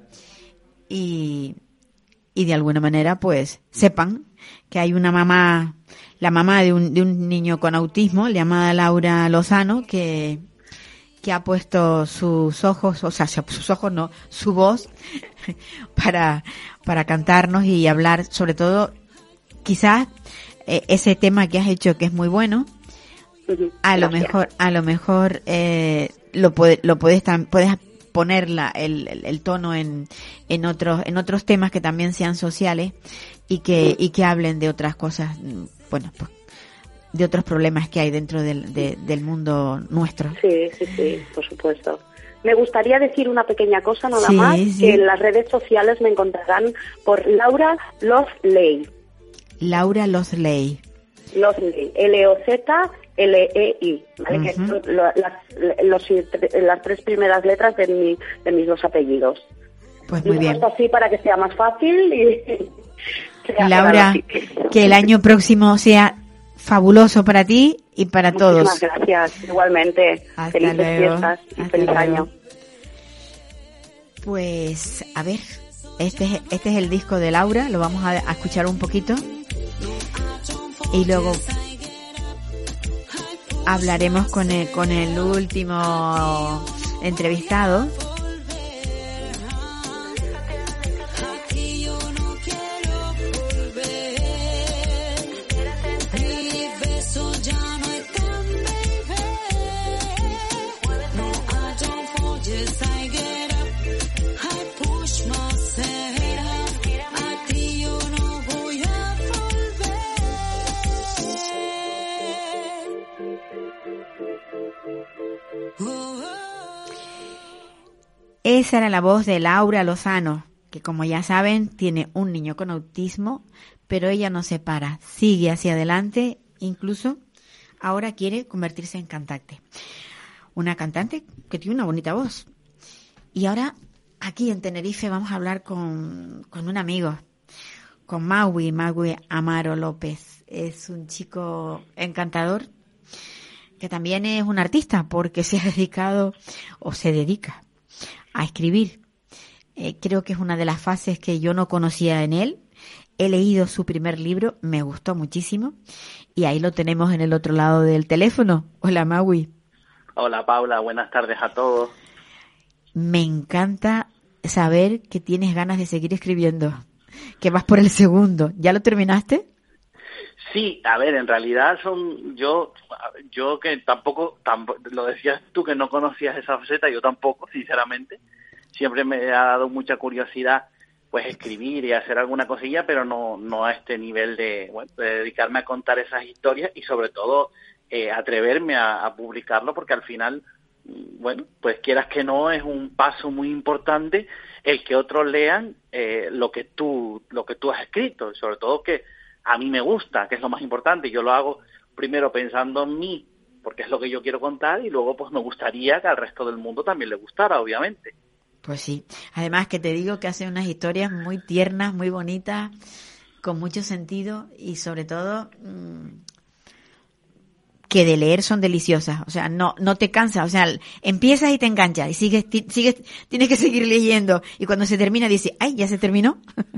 y, y de alguna manera pues sepan que hay una mamá, la mamá de un, de un niño con autismo, llamada Laura Lozano, que, que ha puesto sus ojos, o sea, sus ojos no, su voz para, para cantarnos y hablar sobre todo, quizás, eh, ese tema que has hecho que es muy bueno, a lo mejor, a lo mejor, eh, lo puede, lo puedes, puedes poner la, el, el, el tono en, en otros, en otros temas que también sean sociales y que, y que hablen de otras cosas, bueno, pues, de otros problemas que hay dentro del, de, del mundo nuestro. Sí, sí, sí, por supuesto. Me gustaría decir una pequeña cosa nada sí, más, sí. Que en las redes sociales me encontrarán por Laura Lozley. Laura Lozley. Lozley, L O Z L E I, ¿vale? Uh-huh. Que son lo, las, los, las tres primeras letras de, mi, de mis dos apellidos. Pues muy bien. Así para que sea más fácil y... Laura, que el año próximo sea fabuloso para ti y para Muchísimas todos. Muchísimas gracias, igualmente. Hasta Felices luego. fiestas y Hasta feliz luego. año. Pues, a ver, este es, este es el disco de Laura, lo vamos a, a escuchar un poquito y luego hablaremos con el, con el último entrevistado. Esa era la voz de Laura Lozano, que como ya saben tiene un niño con autismo, pero ella no se para, sigue hacia adelante, incluso ahora quiere convertirse en cantante. Una cantante que tiene una bonita voz. Y ahora aquí en Tenerife vamos a hablar con, con un amigo, con Maui, Maui Amaro López. Es un chico encantador que también es un artista porque se ha dedicado o se dedica a escribir. Eh, creo que es una de las fases que yo no conocía en él. He leído su primer libro, me gustó muchísimo y ahí lo tenemos en el otro lado del teléfono. Hola, Maui. Hola, Paula, buenas tardes a todos. Me encanta saber que tienes ganas de seguir escribiendo, que vas por el segundo. ¿Ya lo terminaste? Sí, a ver, en realidad son yo, yo que tampoco, tampoco, lo decías tú que no conocías esa faceta, yo tampoco, sinceramente. Siempre me ha dado mucha curiosidad, pues, escribir y hacer alguna cosilla, pero no, no a este nivel de, bueno, de dedicarme a contar esas historias y sobre todo eh, atreverme a, a publicarlo, porque al final, bueno, pues quieras que no, es un paso muy importante el que otros lean eh, lo que tú, lo que tú has escrito, y sobre todo que a mí me gusta, que es lo más importante. Yo lo hago primero pensando en mí, porque es lo que yo quiero contar, y luego pues me gustaría que al resto del mundo también le gustara, obviamente. Pues sí. Además que te digo que hace unas historias muy tiernas, muy bonitas, con mucho sentido y sobre todo mmm, que de leer son deliciosas. O sea, no no te cansas. O sea, empiezas y te enganchas y sigues, ti, sigues tienes que seguir leyendo. Y cuando se termina dices, ¡ay, ya se terminó!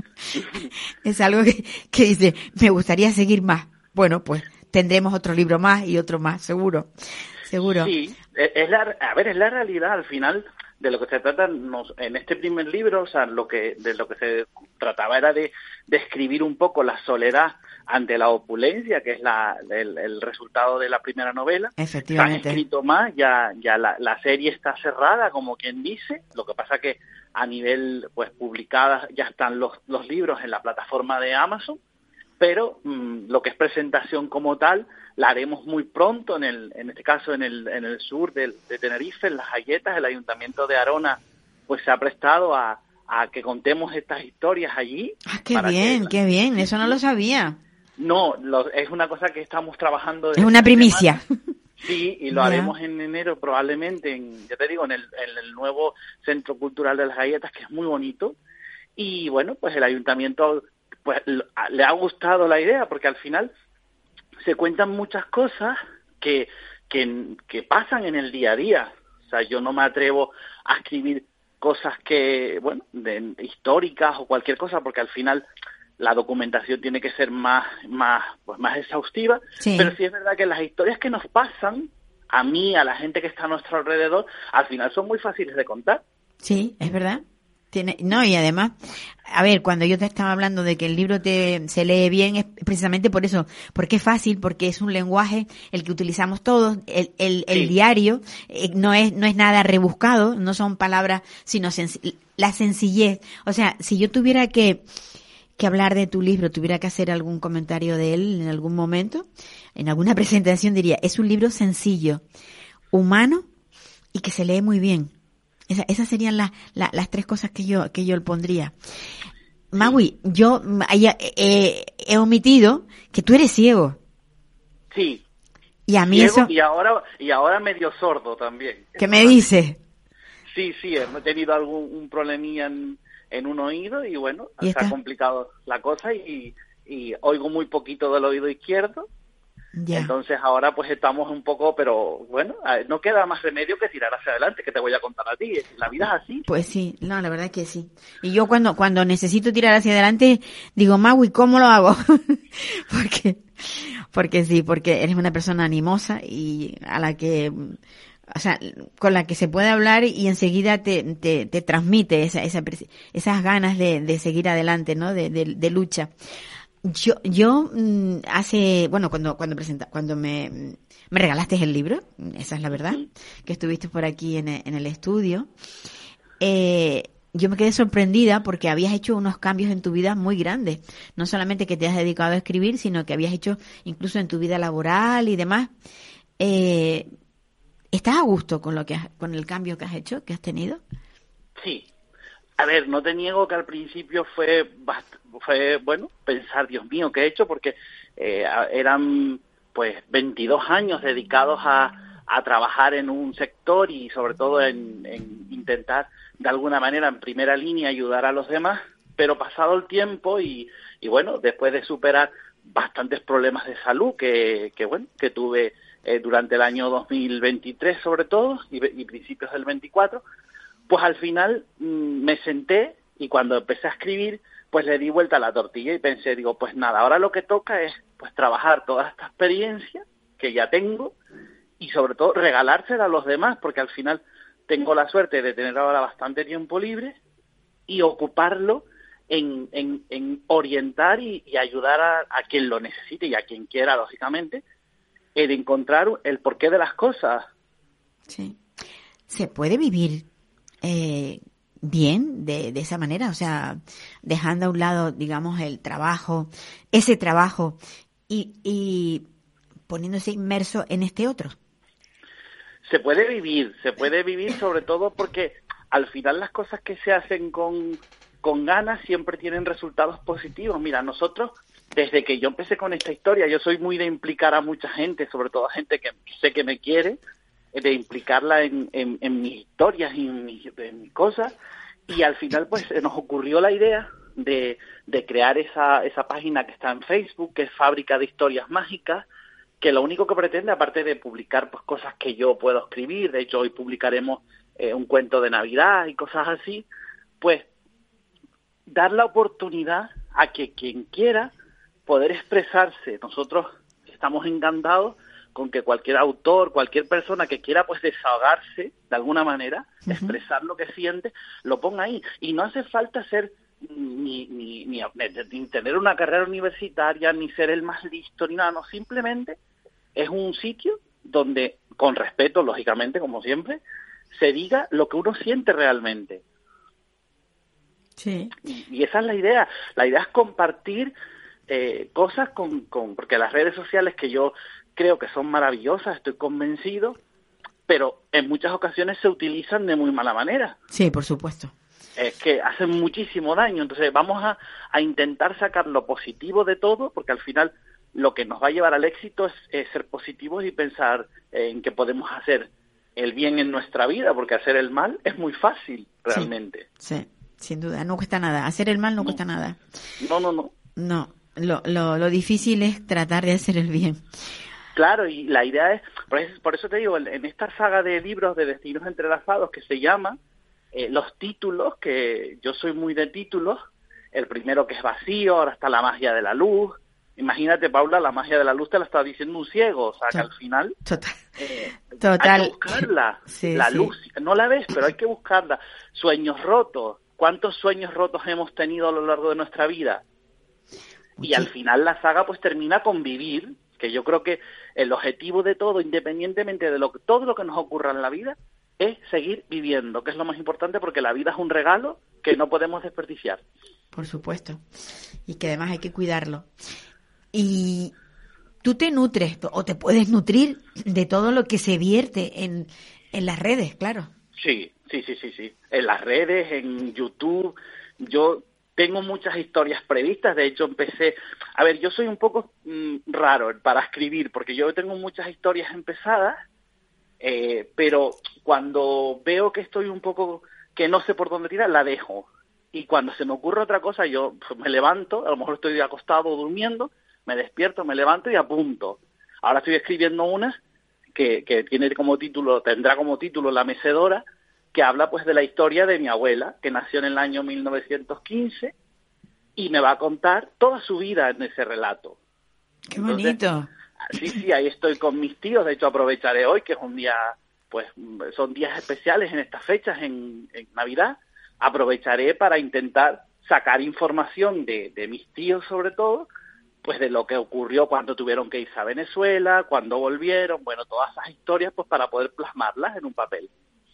Es algo que, que dice, me gustaría seguir más. Bueno, pues tendremos otro libro más y otro más, seguro. Seguro. Sí, es la, a ver, es la realidad al final de lo que se trata nos, en este primer libro. O sea, lo que de lo que se trataba era de describir un poco la soledad ante la opulencia, que es la el, el resultado de la primera novela. Efectivamente. Se han escrito más, ya ya la, la serie está cerrada, como quien dice. Lo que pasa que a nivel pues publicadas ya están los los libros en la plataforma de Amazon, pero mmm, lo que es presentación como tal la haremos muy pronto, en el en este caso en el en el sur de, de Tenerife, en Las Hayetas. El Ayuntamiento de Arona pues se ha prestado a, a que contemos estas historias allí. Ah, qué bien, que, qué bien, eso no lo sabía. No, lo, es una cosa que estamos trabajando. Es una primicia. Semana. Sí, y lo ya. haremos en enero probablemente, en, ya te digo, en el, en el nuevo Centro Cultural de Las Hayetas, que es muy bonito. Y bueno, pues el Ayuntamiento pues le ha gustado la idea, porque al final se cuentan muchas cosas que, que, que pasan en el día a día. O sea, yo no me atrevo a escribir cosas que, bueno, de, históricas o cualquier cosa, porque al final la documentación tiene que ser más, más, pues más exhaustiva. Sí. Pero sí es verdad que las historias que nos pasan, a mí, a la gente que está a nuestro alrededor, al final son muy fáciles de contar. Sí, es verdad. Tiene, no, y además, a ver, cuando yo te estaba hablando de que el libro te se lee bien, es precisamente por eso, porque es fácil, porque es un lenguaje el que utilizamos todos, el el, el sí. diario, eh, no es no es nada rebuscado, no son palabras, sino senc- la sencillez. O sea, si yo tuviera que que hablar de tu libro, tuviera que hacer algún comentario de él en algún momento, en alguna presentación, diría, es un libro sencillo, humano y que se lee muy bien. Esa, esas serían las la, las tres cosas que yo que yo le pondría. Maui, yo eh, he omitido que tú eres ciego. Sí. Y a mí ciego eso... Y ahora, y ahora medio sordo también. ¿Qué me dices? Sí, sí, he tenido algún un problemilla en, en un oído y bueno, ¿Y se está? ha complicado la cosa y, y oigo muy poquito del oído izquierdo. Ya. Entonces ahora pues estamos un poco, pero bueno, no queda más remedio que tirar hacia adelante, que te voy a contar a ti. La vida es así. Pues sí, no, la verdad que sí. Y yo cuando cuando necesito tirar hacia adelante, digo, Magui, ¿cómo lo hago? porque porque sí, porque eres una persona animosa y a la que, o sea, con la que se puede hablar y enseguida te te, te transmite esa, esa esas ganas de, de seguir adelante, ¿no? De, de, de lucha. Yo, yo hace, bueno, cuando cuando presenta, cuando me, me regalaste el libro, esa es la verdad, que estuviste por aquí en, en el estudio, eh, yo me quedé sorprendida porque habías hecho unos cambios en tu vida muy grandes. No solamente que te has dedicado a escribir, sino que habías hecho incluso en tu vida laboral y demás. Eh, ¿Estás a gusto con lo que has, con el cambio que has hecho, que has tenido? Sí. A ver, no te niego que al principio fue, bast- fue bueno, pensar, Dios mío, ¿qué he hecho? Porque eh, eran pues veintidós años dedicados a, a trabajar en un sector y sobre todo en, en intentar de alguna manera en primera línea ayudar a los demás, pero pasado el tiempo y, y bueno, después de superar bastantes problemas de salud que, que bueno, que tuve eh, durante el año dos mil veintitrés sobre todo y, y principios del veinticuatro, pues al final mmm, me senté y cuando empecé a escribir, pues le di vuelta a la tortilla y pensé, digo, pues nada, ahora lo que toca es pues trabajar toda esta experiencia que ya tengo y sobre todo regalársela a los demás, porque al final tengo la suerte de tener ahora bastante tiempo libre y ocuparlo en, en, en orientar y, y ayudar a, a quien lo necesite y a quien quiera, lógicamente, en encontrar el porqué de las cosas. Sí. ¿Se puede vivir eh, bien de, de esa manera? O sea, dejando a un lado, digamos, el trabajo, ese trabajo, y, y poniéndose inmerso en este otro. Se puede vivir, se puede vivir sobre todo porque al final las cosas que se hacen con, con ganas siempre tienen resultados positivos. Mira, nosotros, desde que yo empecé con esta historia, yo soy muy de implicar a mucha gente, sobre todo a gente que sé que me quiere, de implicarla en, en, en mis historias y en mis, en mis cosas, y al final pues se nos ocurrió la idea de, de crear esa, esa página que está en Facebook, que es Fábrica de Historias Mágicas, que lo único que pretende, aparte de publicar pues cosas que yo puedo escribir, de hecho hoy publicaremos eh, un cuento de Navidad y cosas así, pues dar la oportunidad a que quien quiera poder expresarse. Nosotros estamos encantados con que cualquier autor, cualquier persona que quiera pues desahogarse de alguna manera, uh-huh. expresar lo que siente, lo ponga ahí. Y no hace falta ser ni, ni, ni, ni tener una carrera universitaria, ni ser el más listo, ni nada, no, simplemente es un sitio donde, con respeto, lógicamente, como siempre, se diga lo que uno siente realmente. Sí. Y, y esa es la idea. La idea es compartir eh, cosas con, con... Porque las redes sociales, que yo creo que son maravillosas, estoy convencido, pero en muchas ocasiones se utilizan de muy mala manera. Sí, por supuesto. Es que hacen muchísimo daño. Entonces vamos a, a intentar sacar lo positivo de todo, porque al final lo que nos va a llevar al éxito es, es ser positivos y pensar en que podemos hacer el bien en nuestra vida, porque hacer el mal es muy fácil, realmente. Sí, sí, sin duda, no cuesta nada. Hacer el mal no, no. cuesta nada. No, no, no. No, lo, lo, lo difícil es tratar de hacer el bien. Claro, y la idea es, por eso, por eso te digo, en esta saga de libros de Destinos Entrelazados que se llama, eh, los títulos, que yo soy muy de títulos, el primero que es Vacío, ahora está La Magia de la Luz. Imagínate, Paula, la magia de la luz te la está diciendo un ciego, o sea, que al final Total. Eh, Total. hay que buscarla, sí, la sí. luz, no la ves, pero hay que buscarla. Sueños rotos, ¿cuántos sueños rotos hemos tenido a lo largo de nuestra vida? Y al final la saga pues termina con vivir, que yo creo que el objetivo de todo, independientemente de lo que, todo lo que nos ocurra en la vida, es seguir viviendo, que es lo más importante, porque la vida es un regalo que no podemos desperdiciar. Por supuesto, y que además hay que cuidarlo. Y tú te nutres o te puedes nutrir de todo lo que se vierte en, en las redes, claro. Sí, sí, sí, sí, sí. En las redes, en YouTube, yo tengo muchas historias previstas. De hecho, empecé... A ver, yo soy un poco mmm, raro para escribir, porque yo tengo muchas historias empezadas, eh, pero cuando veo que estoy un poco... que no sé por dónde tirar, la dejo. Y cuando se me ocurre otra cosa, yo pues, me levanto, a lo mejor estoy acostado durmiendo, me despierto, me levanto y apunto. Ahora estoy escribiendo una que, que tiene como título, tendrá como título La Mecedora, que habla pues de la historia de mi abuela, que nació en el año mil novecientos quince, y me va a contar toda su vida en ese relato. ¡Qué bonito! Entonces, sí, sí, ahí estoy con mis tíos. De hecho, aprovecharé hoy, que es un día, pues son días especiales en estas fechas, en, en Navidad. Aprovecharé para intentar sacar información de, de mis tíos, sobre todo, pues de lo que ocurrió cuando tuvieron que irse a Venezuela, cuando volvieron, bueno, todas esas historias, pues para poder plasmarlas en un papel.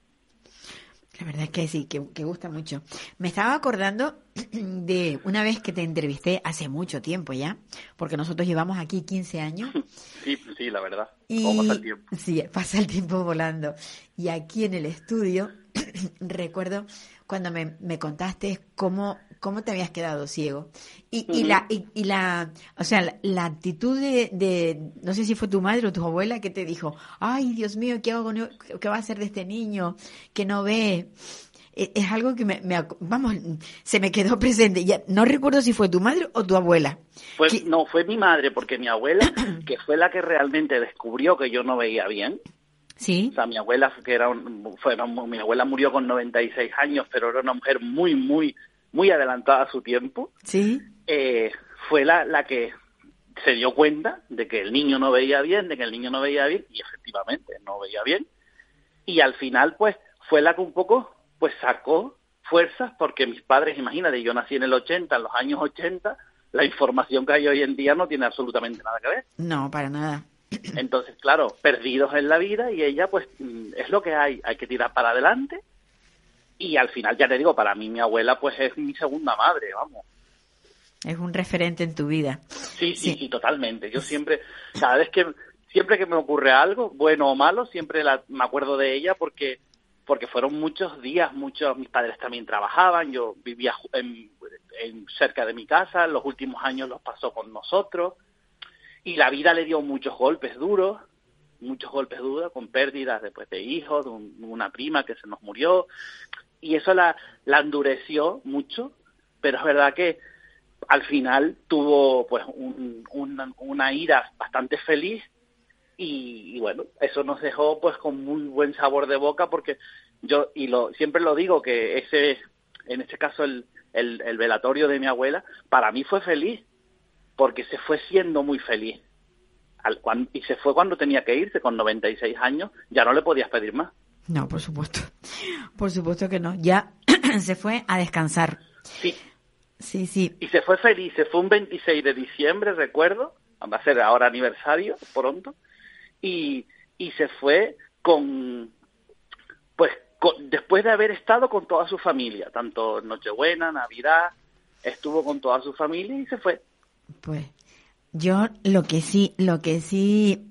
La verdad es que sí, que, que gusta mucho. Me estaba acordando de una vez que te entrevisté hace mucho tiempo ya, porque nosotros llevamos aquí quince años. Sí, sí, la verdad. Y, ¿Cómo pasa el tiempo? Sí, pasa el tiempo volando. Y aquí en el estudio, recuerdo cuando me, me contaste cómo, cómo te habías quedado ciego. Y, uh-huh. y la, y, y la, o sea, la, la actitud de, de, no sé si fue tu madre o tu abuela que te dijo, ay, Dios mío, ¿qué hago, qué va a hacer de este niño que no ve? Es algo que me, me, vamos, se me quedó presente. Ya no recuerdo si fue tu madre o tu abuela. Fue, que... No, fue mi madre, porque mi abuela, que fue la que realmente descubrió que yo no veía bien. Sí. O sea, mi abuela, que era, un, fue, mi abuela murió con noventa y seis años, pero era una mujer muy, muy, muy adelantada a su tiempo. Sí. Eh, fue la, la que se dio cuenta de que el niño no veía bien, de que el niño no veía bien, y efectivamente no veía bien. Y al final, pues, fue la que un poco... pues sacó fuerzas, porque mis padres, imagínate, yo nací en el ochenta, en los años ochenta, la información que hay hoy en día no tiene absolutamente nada que ver. No, para nada. Entonces, claro, perdidos en la vida, y ella, pues, es lo que hay, hay que tirar para adelante, y al final, ya te digo, para mí mi abuela, pues, es mi segunda madre, vamos. Es un referente en tu vida. Sí, sí, sí, sí, totalmente. Yo siempre, cada vez que, siempre que me ocurre algo, bueno o malo, siempre la, me acuerdo de ella, porque... porque fueron muchos días, muchos, mis padres también trabajaban, yo vivía en, en, cerca de mi casa, los últimos años los pasó con nosotros, y la vida le dio muchos golpes duros, muchos golpes duros, con pérdidas después de hijos, de un, una prima que se nos murió, y eso la, la endureció mucho, pero es verdad que al final tuvo pues un, un, una ira bastante feliz. Y, y bueno, eso nos dejó pues con muy buen sabor de boca, porque yo, y lo siempre lo digo, que ese, en este caso el, el, el velatorio de mi abuela, para mí fue feliz, porque se fue siendo muy feliz. Al, cuando, y se fue cuando tenía que irse, con noventa y seis años, ya no le podías pedir más. No, por supuesto, por supuesto que no, ya se fue a descansar. Sí. Sí, sí. Y se fue feliz, se fue un veintiséis de diciembre, recuerdo, va a ser ahora aniversario, pronto. Y, y se fue con, pues, con, después de haber estado con toda su familia, tanto Nochebuena, Navidad, estuvo con toda su familia y se fue. Pues, yo lo que sí, lo que sí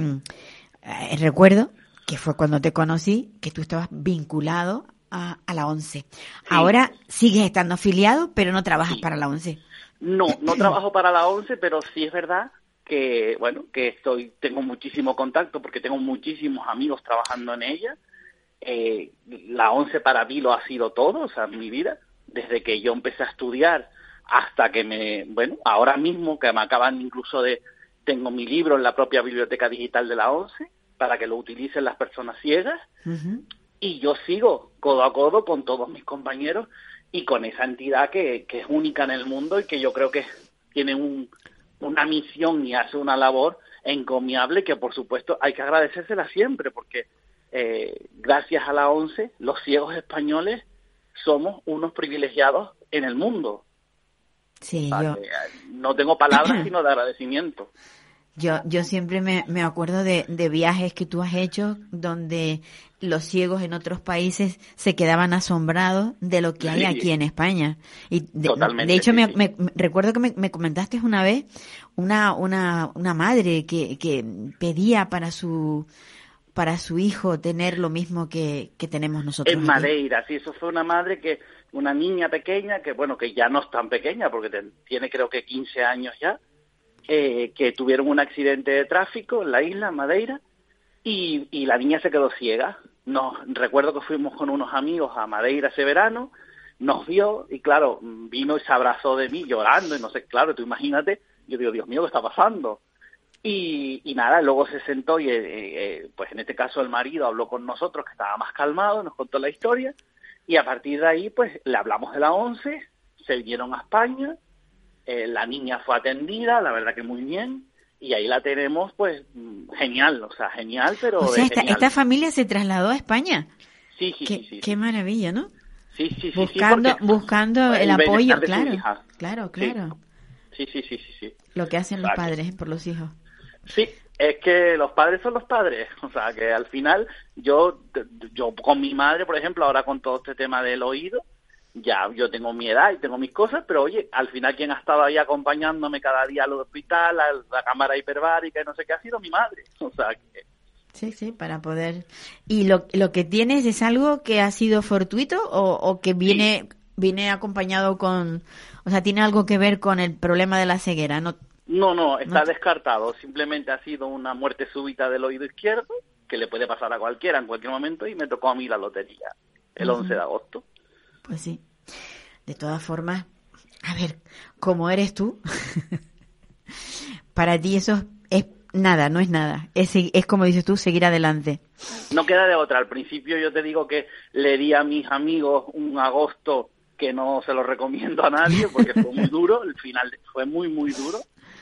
recuerdo, que fue cuando te conocí, que tú estabas vinculado a, a la ONCE. Sí. Ahora sigues estando afiliado, pero no trabajas sí. para la ONCE. No, no trabajo para la ONCE, pero sí es verdad que, bueno, que estoy, tengo muchísimo contacto, porque tengo muchísimos amigos trabajando en ella. Eh, la ONCE para mí lo ha sido todo, o sea, en mi vida, desde que yo empecé a estudiar hasta que me, bueno, ahora mismo que me acaban incluso de, tengo mi libro en la propia biblioteca digital de la ONCE, para que lo utilicen las personas ciegas, uh-huh. y yo sigo codo a codo con todos mis compañeros y con esa entidad que, que es única en el mundo y que yo creo que tiene un una misión y hace una labor encomiable que, por supuesto, hay que agradecérsela siempre, porque eh, gracias a la ONCE, los ciegos españoles somos unos privilegiados en el mundo. Sí, o sea, yo... que, no tengo palabras sino de agradecimiento. Yo, yo siempre me, me acuerdo de, de viajes que tú has hecho donde los ciegos en otros países se quedaban asombrados de lo que hay sí. aquí en España. Y de, Totalmente. De hecho, sí, me, sí. me, me recuerdo que me, me comentaste una vez una, una, una madre que, que pedía para su para su hijo tener lo mismo que, que tenemos nosotros. En aquí. Madeira, sí, eso fue una madre que una niña pequeña, que bueno, que ya no es tan pequeña, porque te, tiene creo que quince años ya, eh, que tuvieron un accidente de tráfico en la isla, en Madeira, y, y la niña se quedó ciega. Nos, recuerdo que fuimos con unos amigos a Madeira ese verano, nos vio, y claro, vino y se abrazó de mí llorando, y no sé, claro, tú imagínate, yo digo, Dios mío, ¿qué está pasando? Y, y nada, luego se sentó y, eh, eh, pues en este caso el marido habló con nosotros, que estaba más calmado, nos contó la historia, y a partir de ahí, pues, le hablamos de la ONCE, se vinieron a España, eh, la niña fue atendida, la verdad que muy bien, y ahí la tenemos, pues, genial, o sea, genial, pero... O sea, esta, genial. esta familia se trasladó a España. Sí, sí, qué, sí, sí. Qué maravilla, ¿no? Sí, sí, sí. Buscando, sí, porque, buscando el, el apoyo, bienestar de su claro, hija. claro, claro. Sí, sí, sí, sí, sí. Lo que hacen los Exacto. padres por los hijos. Sí, es que los padres son los padres, o sea, que al final yo yo con mi madre, por ejemplo, ahora con todo este tema del oído, ya yo tengo mi edad y tengo mis cosas, pero oye, al final quien ha estado ahí acompañándome cada día al hospital, a la cámara hiperbárica y no sé qué, ha sido mi madre, o sea, que... Sí, sí, para poder... ¿Y lo, lo que tienes es algo que ha sido fortuito o, o que viene sí. viene acompañado con... O sea, tiene algo que ver con el problema de la ceguera, ¿no? No, no, está ¿No? descartado. Simplemente ha sido una muerte súbita del oído izquierdo, que le puede pasar a cualquiera en cualquier momento, y me tocó a mí la lotería el once de agosto. Pues sí. De todas formas, a ver, como eres tú, para ti eso es nada, no es nada. Es, es como dices tú, seguir adelante. No queda de otra. Al principio yo te digo que le di a mis amigos un agosto que no se lo recomiendo a nadie porque fue muy duro, el final fue muy, muy duro.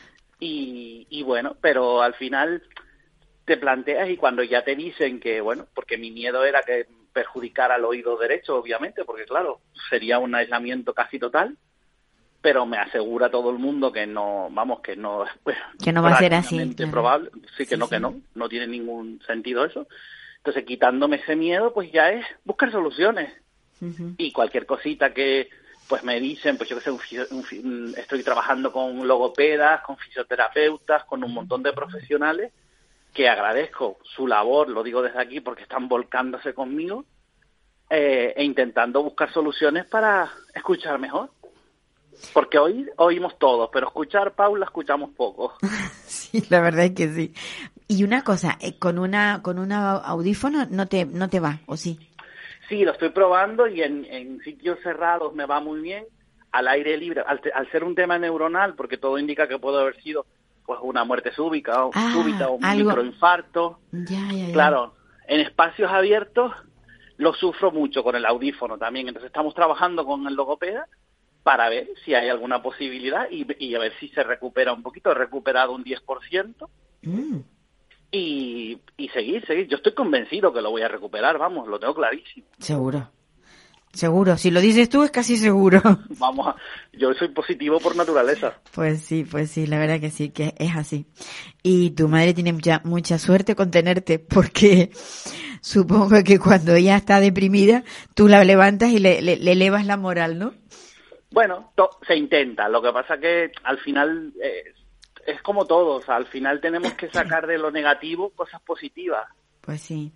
Y, y bueno, pero al final te planteas y cuando ya te dicen que, bueno, porque mi miedo era que perjudicara el oído derecho, obviamente, porque claro, sería un aislamiento casi total, pero me asegura todo el mundo que no, vamos, que no... Pues, que no va a ser así. Claro. Probable, sí que sí, no, sí. que no, no tiene ningún sentido eso. Entonces, quitándome ese miedo, pues ya es buscar soluciones. Uh-huh. Y cualquier cosita que... pues me dicen, pues yo que sé, un, un, estoy trabajando con logopedas, con fisioterapeutas, con un montón de profesionales que agradezco su labor, lo digo desde aquí porque están volcándose conmigo eh, e intentando buscar soluciones para escuchar mejor. Porque hoy oímos todos, pero escuchar, Paula, escuchamos poco. Sí, la verdad es que sí. Y una cosa, con una con un audífono no te no te va, ¿o sí? Sí, lo estoy probando y en, en sitios cerrados me va muy bien, al aire libre, al, al ser un tema neuronal, porque todo indica que puede haber sido pues una muerte súbita o, ah, súbita, o un algo... microinfarto. Ya, ya, ya. Claro, en espacios abiertos lo sufro mucho con el audífono también, entonces estamos trabajando con el logopeda para ver si hay alguna posibilidad y, y a ver si se recupera un poquito, he recuperado un diez por ciento. Mm. Y, y seguir, seguir. Yo estoy convencido que lo voy a recuperar, vamos, lo tengo clarísimo. Seguro, seguro. Si lo dices tú es casi seguro. Vamos, a, yo soy positivo por naturaleza. Pues sí, pues sí, la verdad que sí, que es así. Y tu madre tiene mucha, mucha suerte con tenerte, porque supongo que cuando ella está deprimida, tú la levantas y le, le, le elevas la moral, ¿no? Bueno, to, se intenta. Lo que pasa que al final... Eh, es como todo, o sea, al final tenemos que sacar de lo negativo cosas positivas. Pues sí.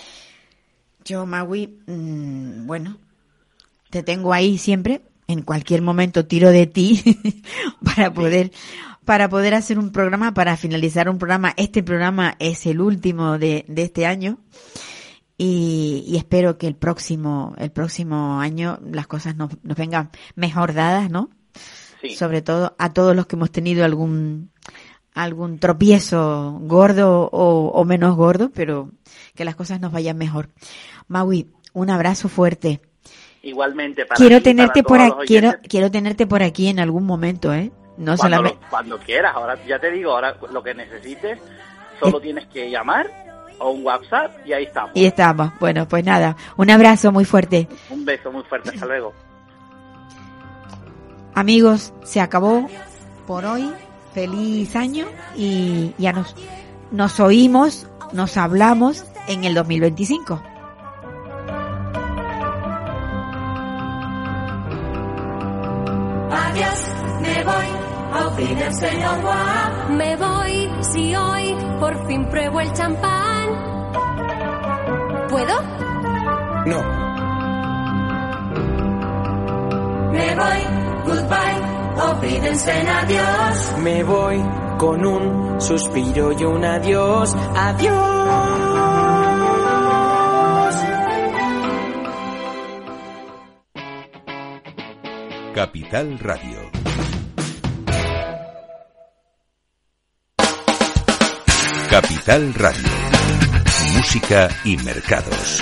Yo, Magui, mmm, bueno, te tengo ahí siempre, en cualquier momento tiro de ti para poder para poder hacer un programa, para finalizar un programa. Este programa es el último de, de este año y, y espero que el próximo el próximo año las cosas nos, nos vengan mejor dadas, ¿no? Sí. Sobre todo a todos los que hemos tenido algún algún tropiezo gordo o, o menos gordo, pero que las cosas nos vayan mejor. Magui, un abrazo fuerte. Igualmente para quiero mí, tenerte para por aquí, quiero quiero tenerte por aquí en algún momento, ¿eh? No cuando, solamente lo, cuando quieras. Ahora ya te digo, ahora lo que necesites, solo eh. tienes que llamar o un WhatsApp y ahí estamos. Y estamos. Bueno, pues nada, un abrazo muy fuerte. Un beso muy fuerte, hasta luego. Amigos, se acabó por hoy. Feliz año y ya nos, nos oímos, nos hablamos en el dos mil veinticinco. Adiós, me voy, al fin el señor Juan. Me voy, si hoy por fin pruebo el champán. ¿Puedo? No. Me voy, goodbye, olvídense en adiós. Me voy con un suspiro y un adiós. Adiós. Capital Radio. Capital Radio. Música y mercados.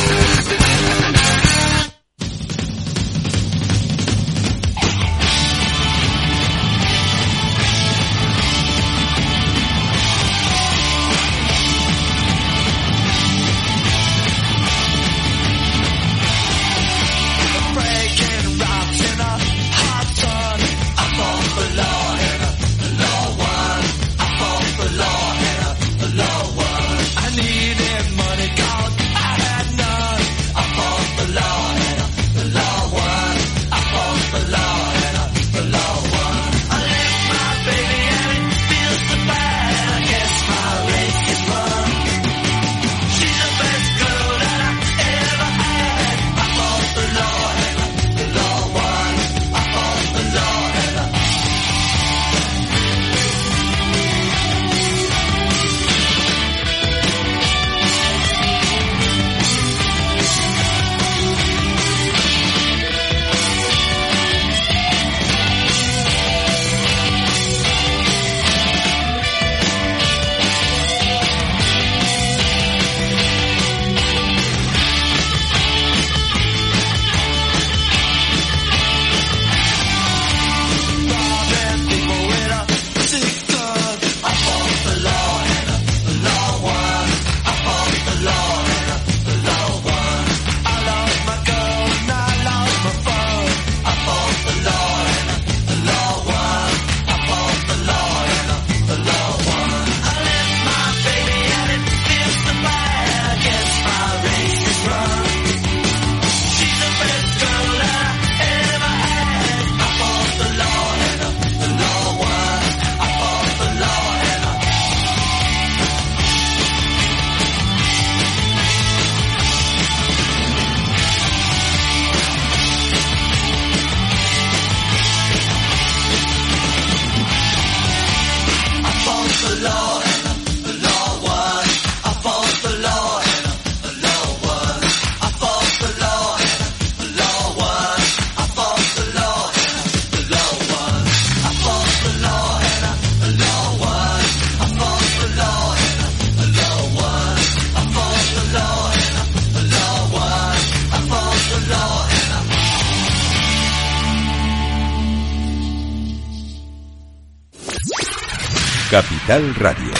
Capital Radio,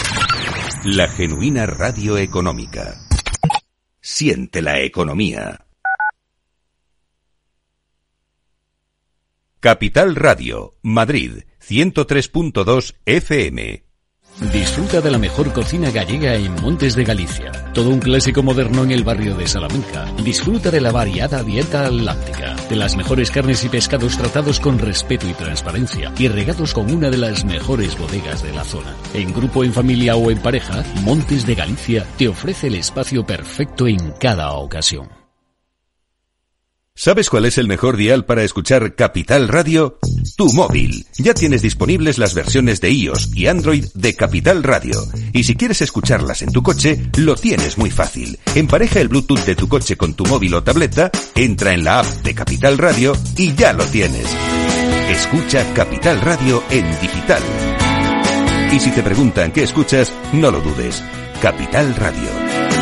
la genuina radio económica. Siente la economía. Capital Radio, Madrid, ciento tres punto dos F M. Disfruta de la mejor cocina gallega en Montes de Galicia. Todo un clásico moderno en el barrio de Salamanca. Disfruta de la variada dieta atlántica, de las mejores carnes y pescados tratados con respeto y transparencia y regados con una de las mejores bodegas de la zona. En grupo, en familia o en pareja, Montes de Galicia te ofrece el espacio perfecto en cada ocasión. ¿Sabes cuál es el mejor dial para escuchar Capital Radio? Tu móvil. Ya tienes disponibles las versiones de iOS y Android de Capital Radio. Y si quieres escucharlas en tu coche, lo tienes muy fácil. Empareja el Bluetooth de tu coche con tu móvil o tableta, entra en la app de Capital Radio y ya lo tienes. Escucha Capital Radio en digital. Y si te preguntan qué escuchas, no lo dudes. Capital Radio.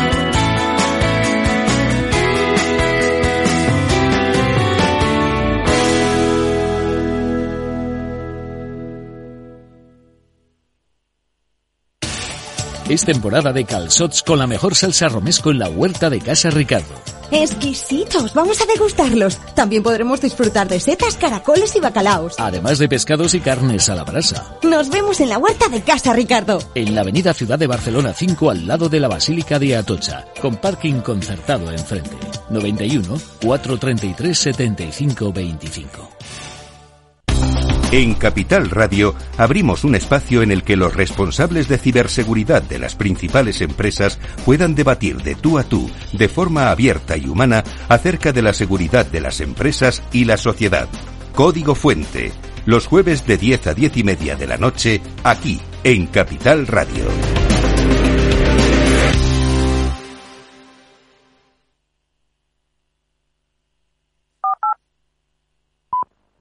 Es temporada de calçots con la mejor salsa romesco en la huerta de Casa Ricardo. ¡Exquisitos! Vamos a degustarlos. También podremos disfrutar de setas, caracoles y bacalaos. Además de pescados y carnes a la brasa. Nos vemos en la huerta de Casa Ricardo. En la avenida Ciudad de Barcelona cinco, al lado de la Basílica de Atocha, con parking concertado enfrente. noventa y uno, cuatrocientos treinta y tres, setenta y cinco veinticinco. En Capital Radio abrimos un espacio en el que los responsables de ciberseguridad de las principales empresas puedan debatir de tú a tú, de forma abierta y humana, acerca de la seguridad de las empresas y la sociedad. Código Fuente, los jueves de diez a diez y media de la noche, aquí, en Capital Radio.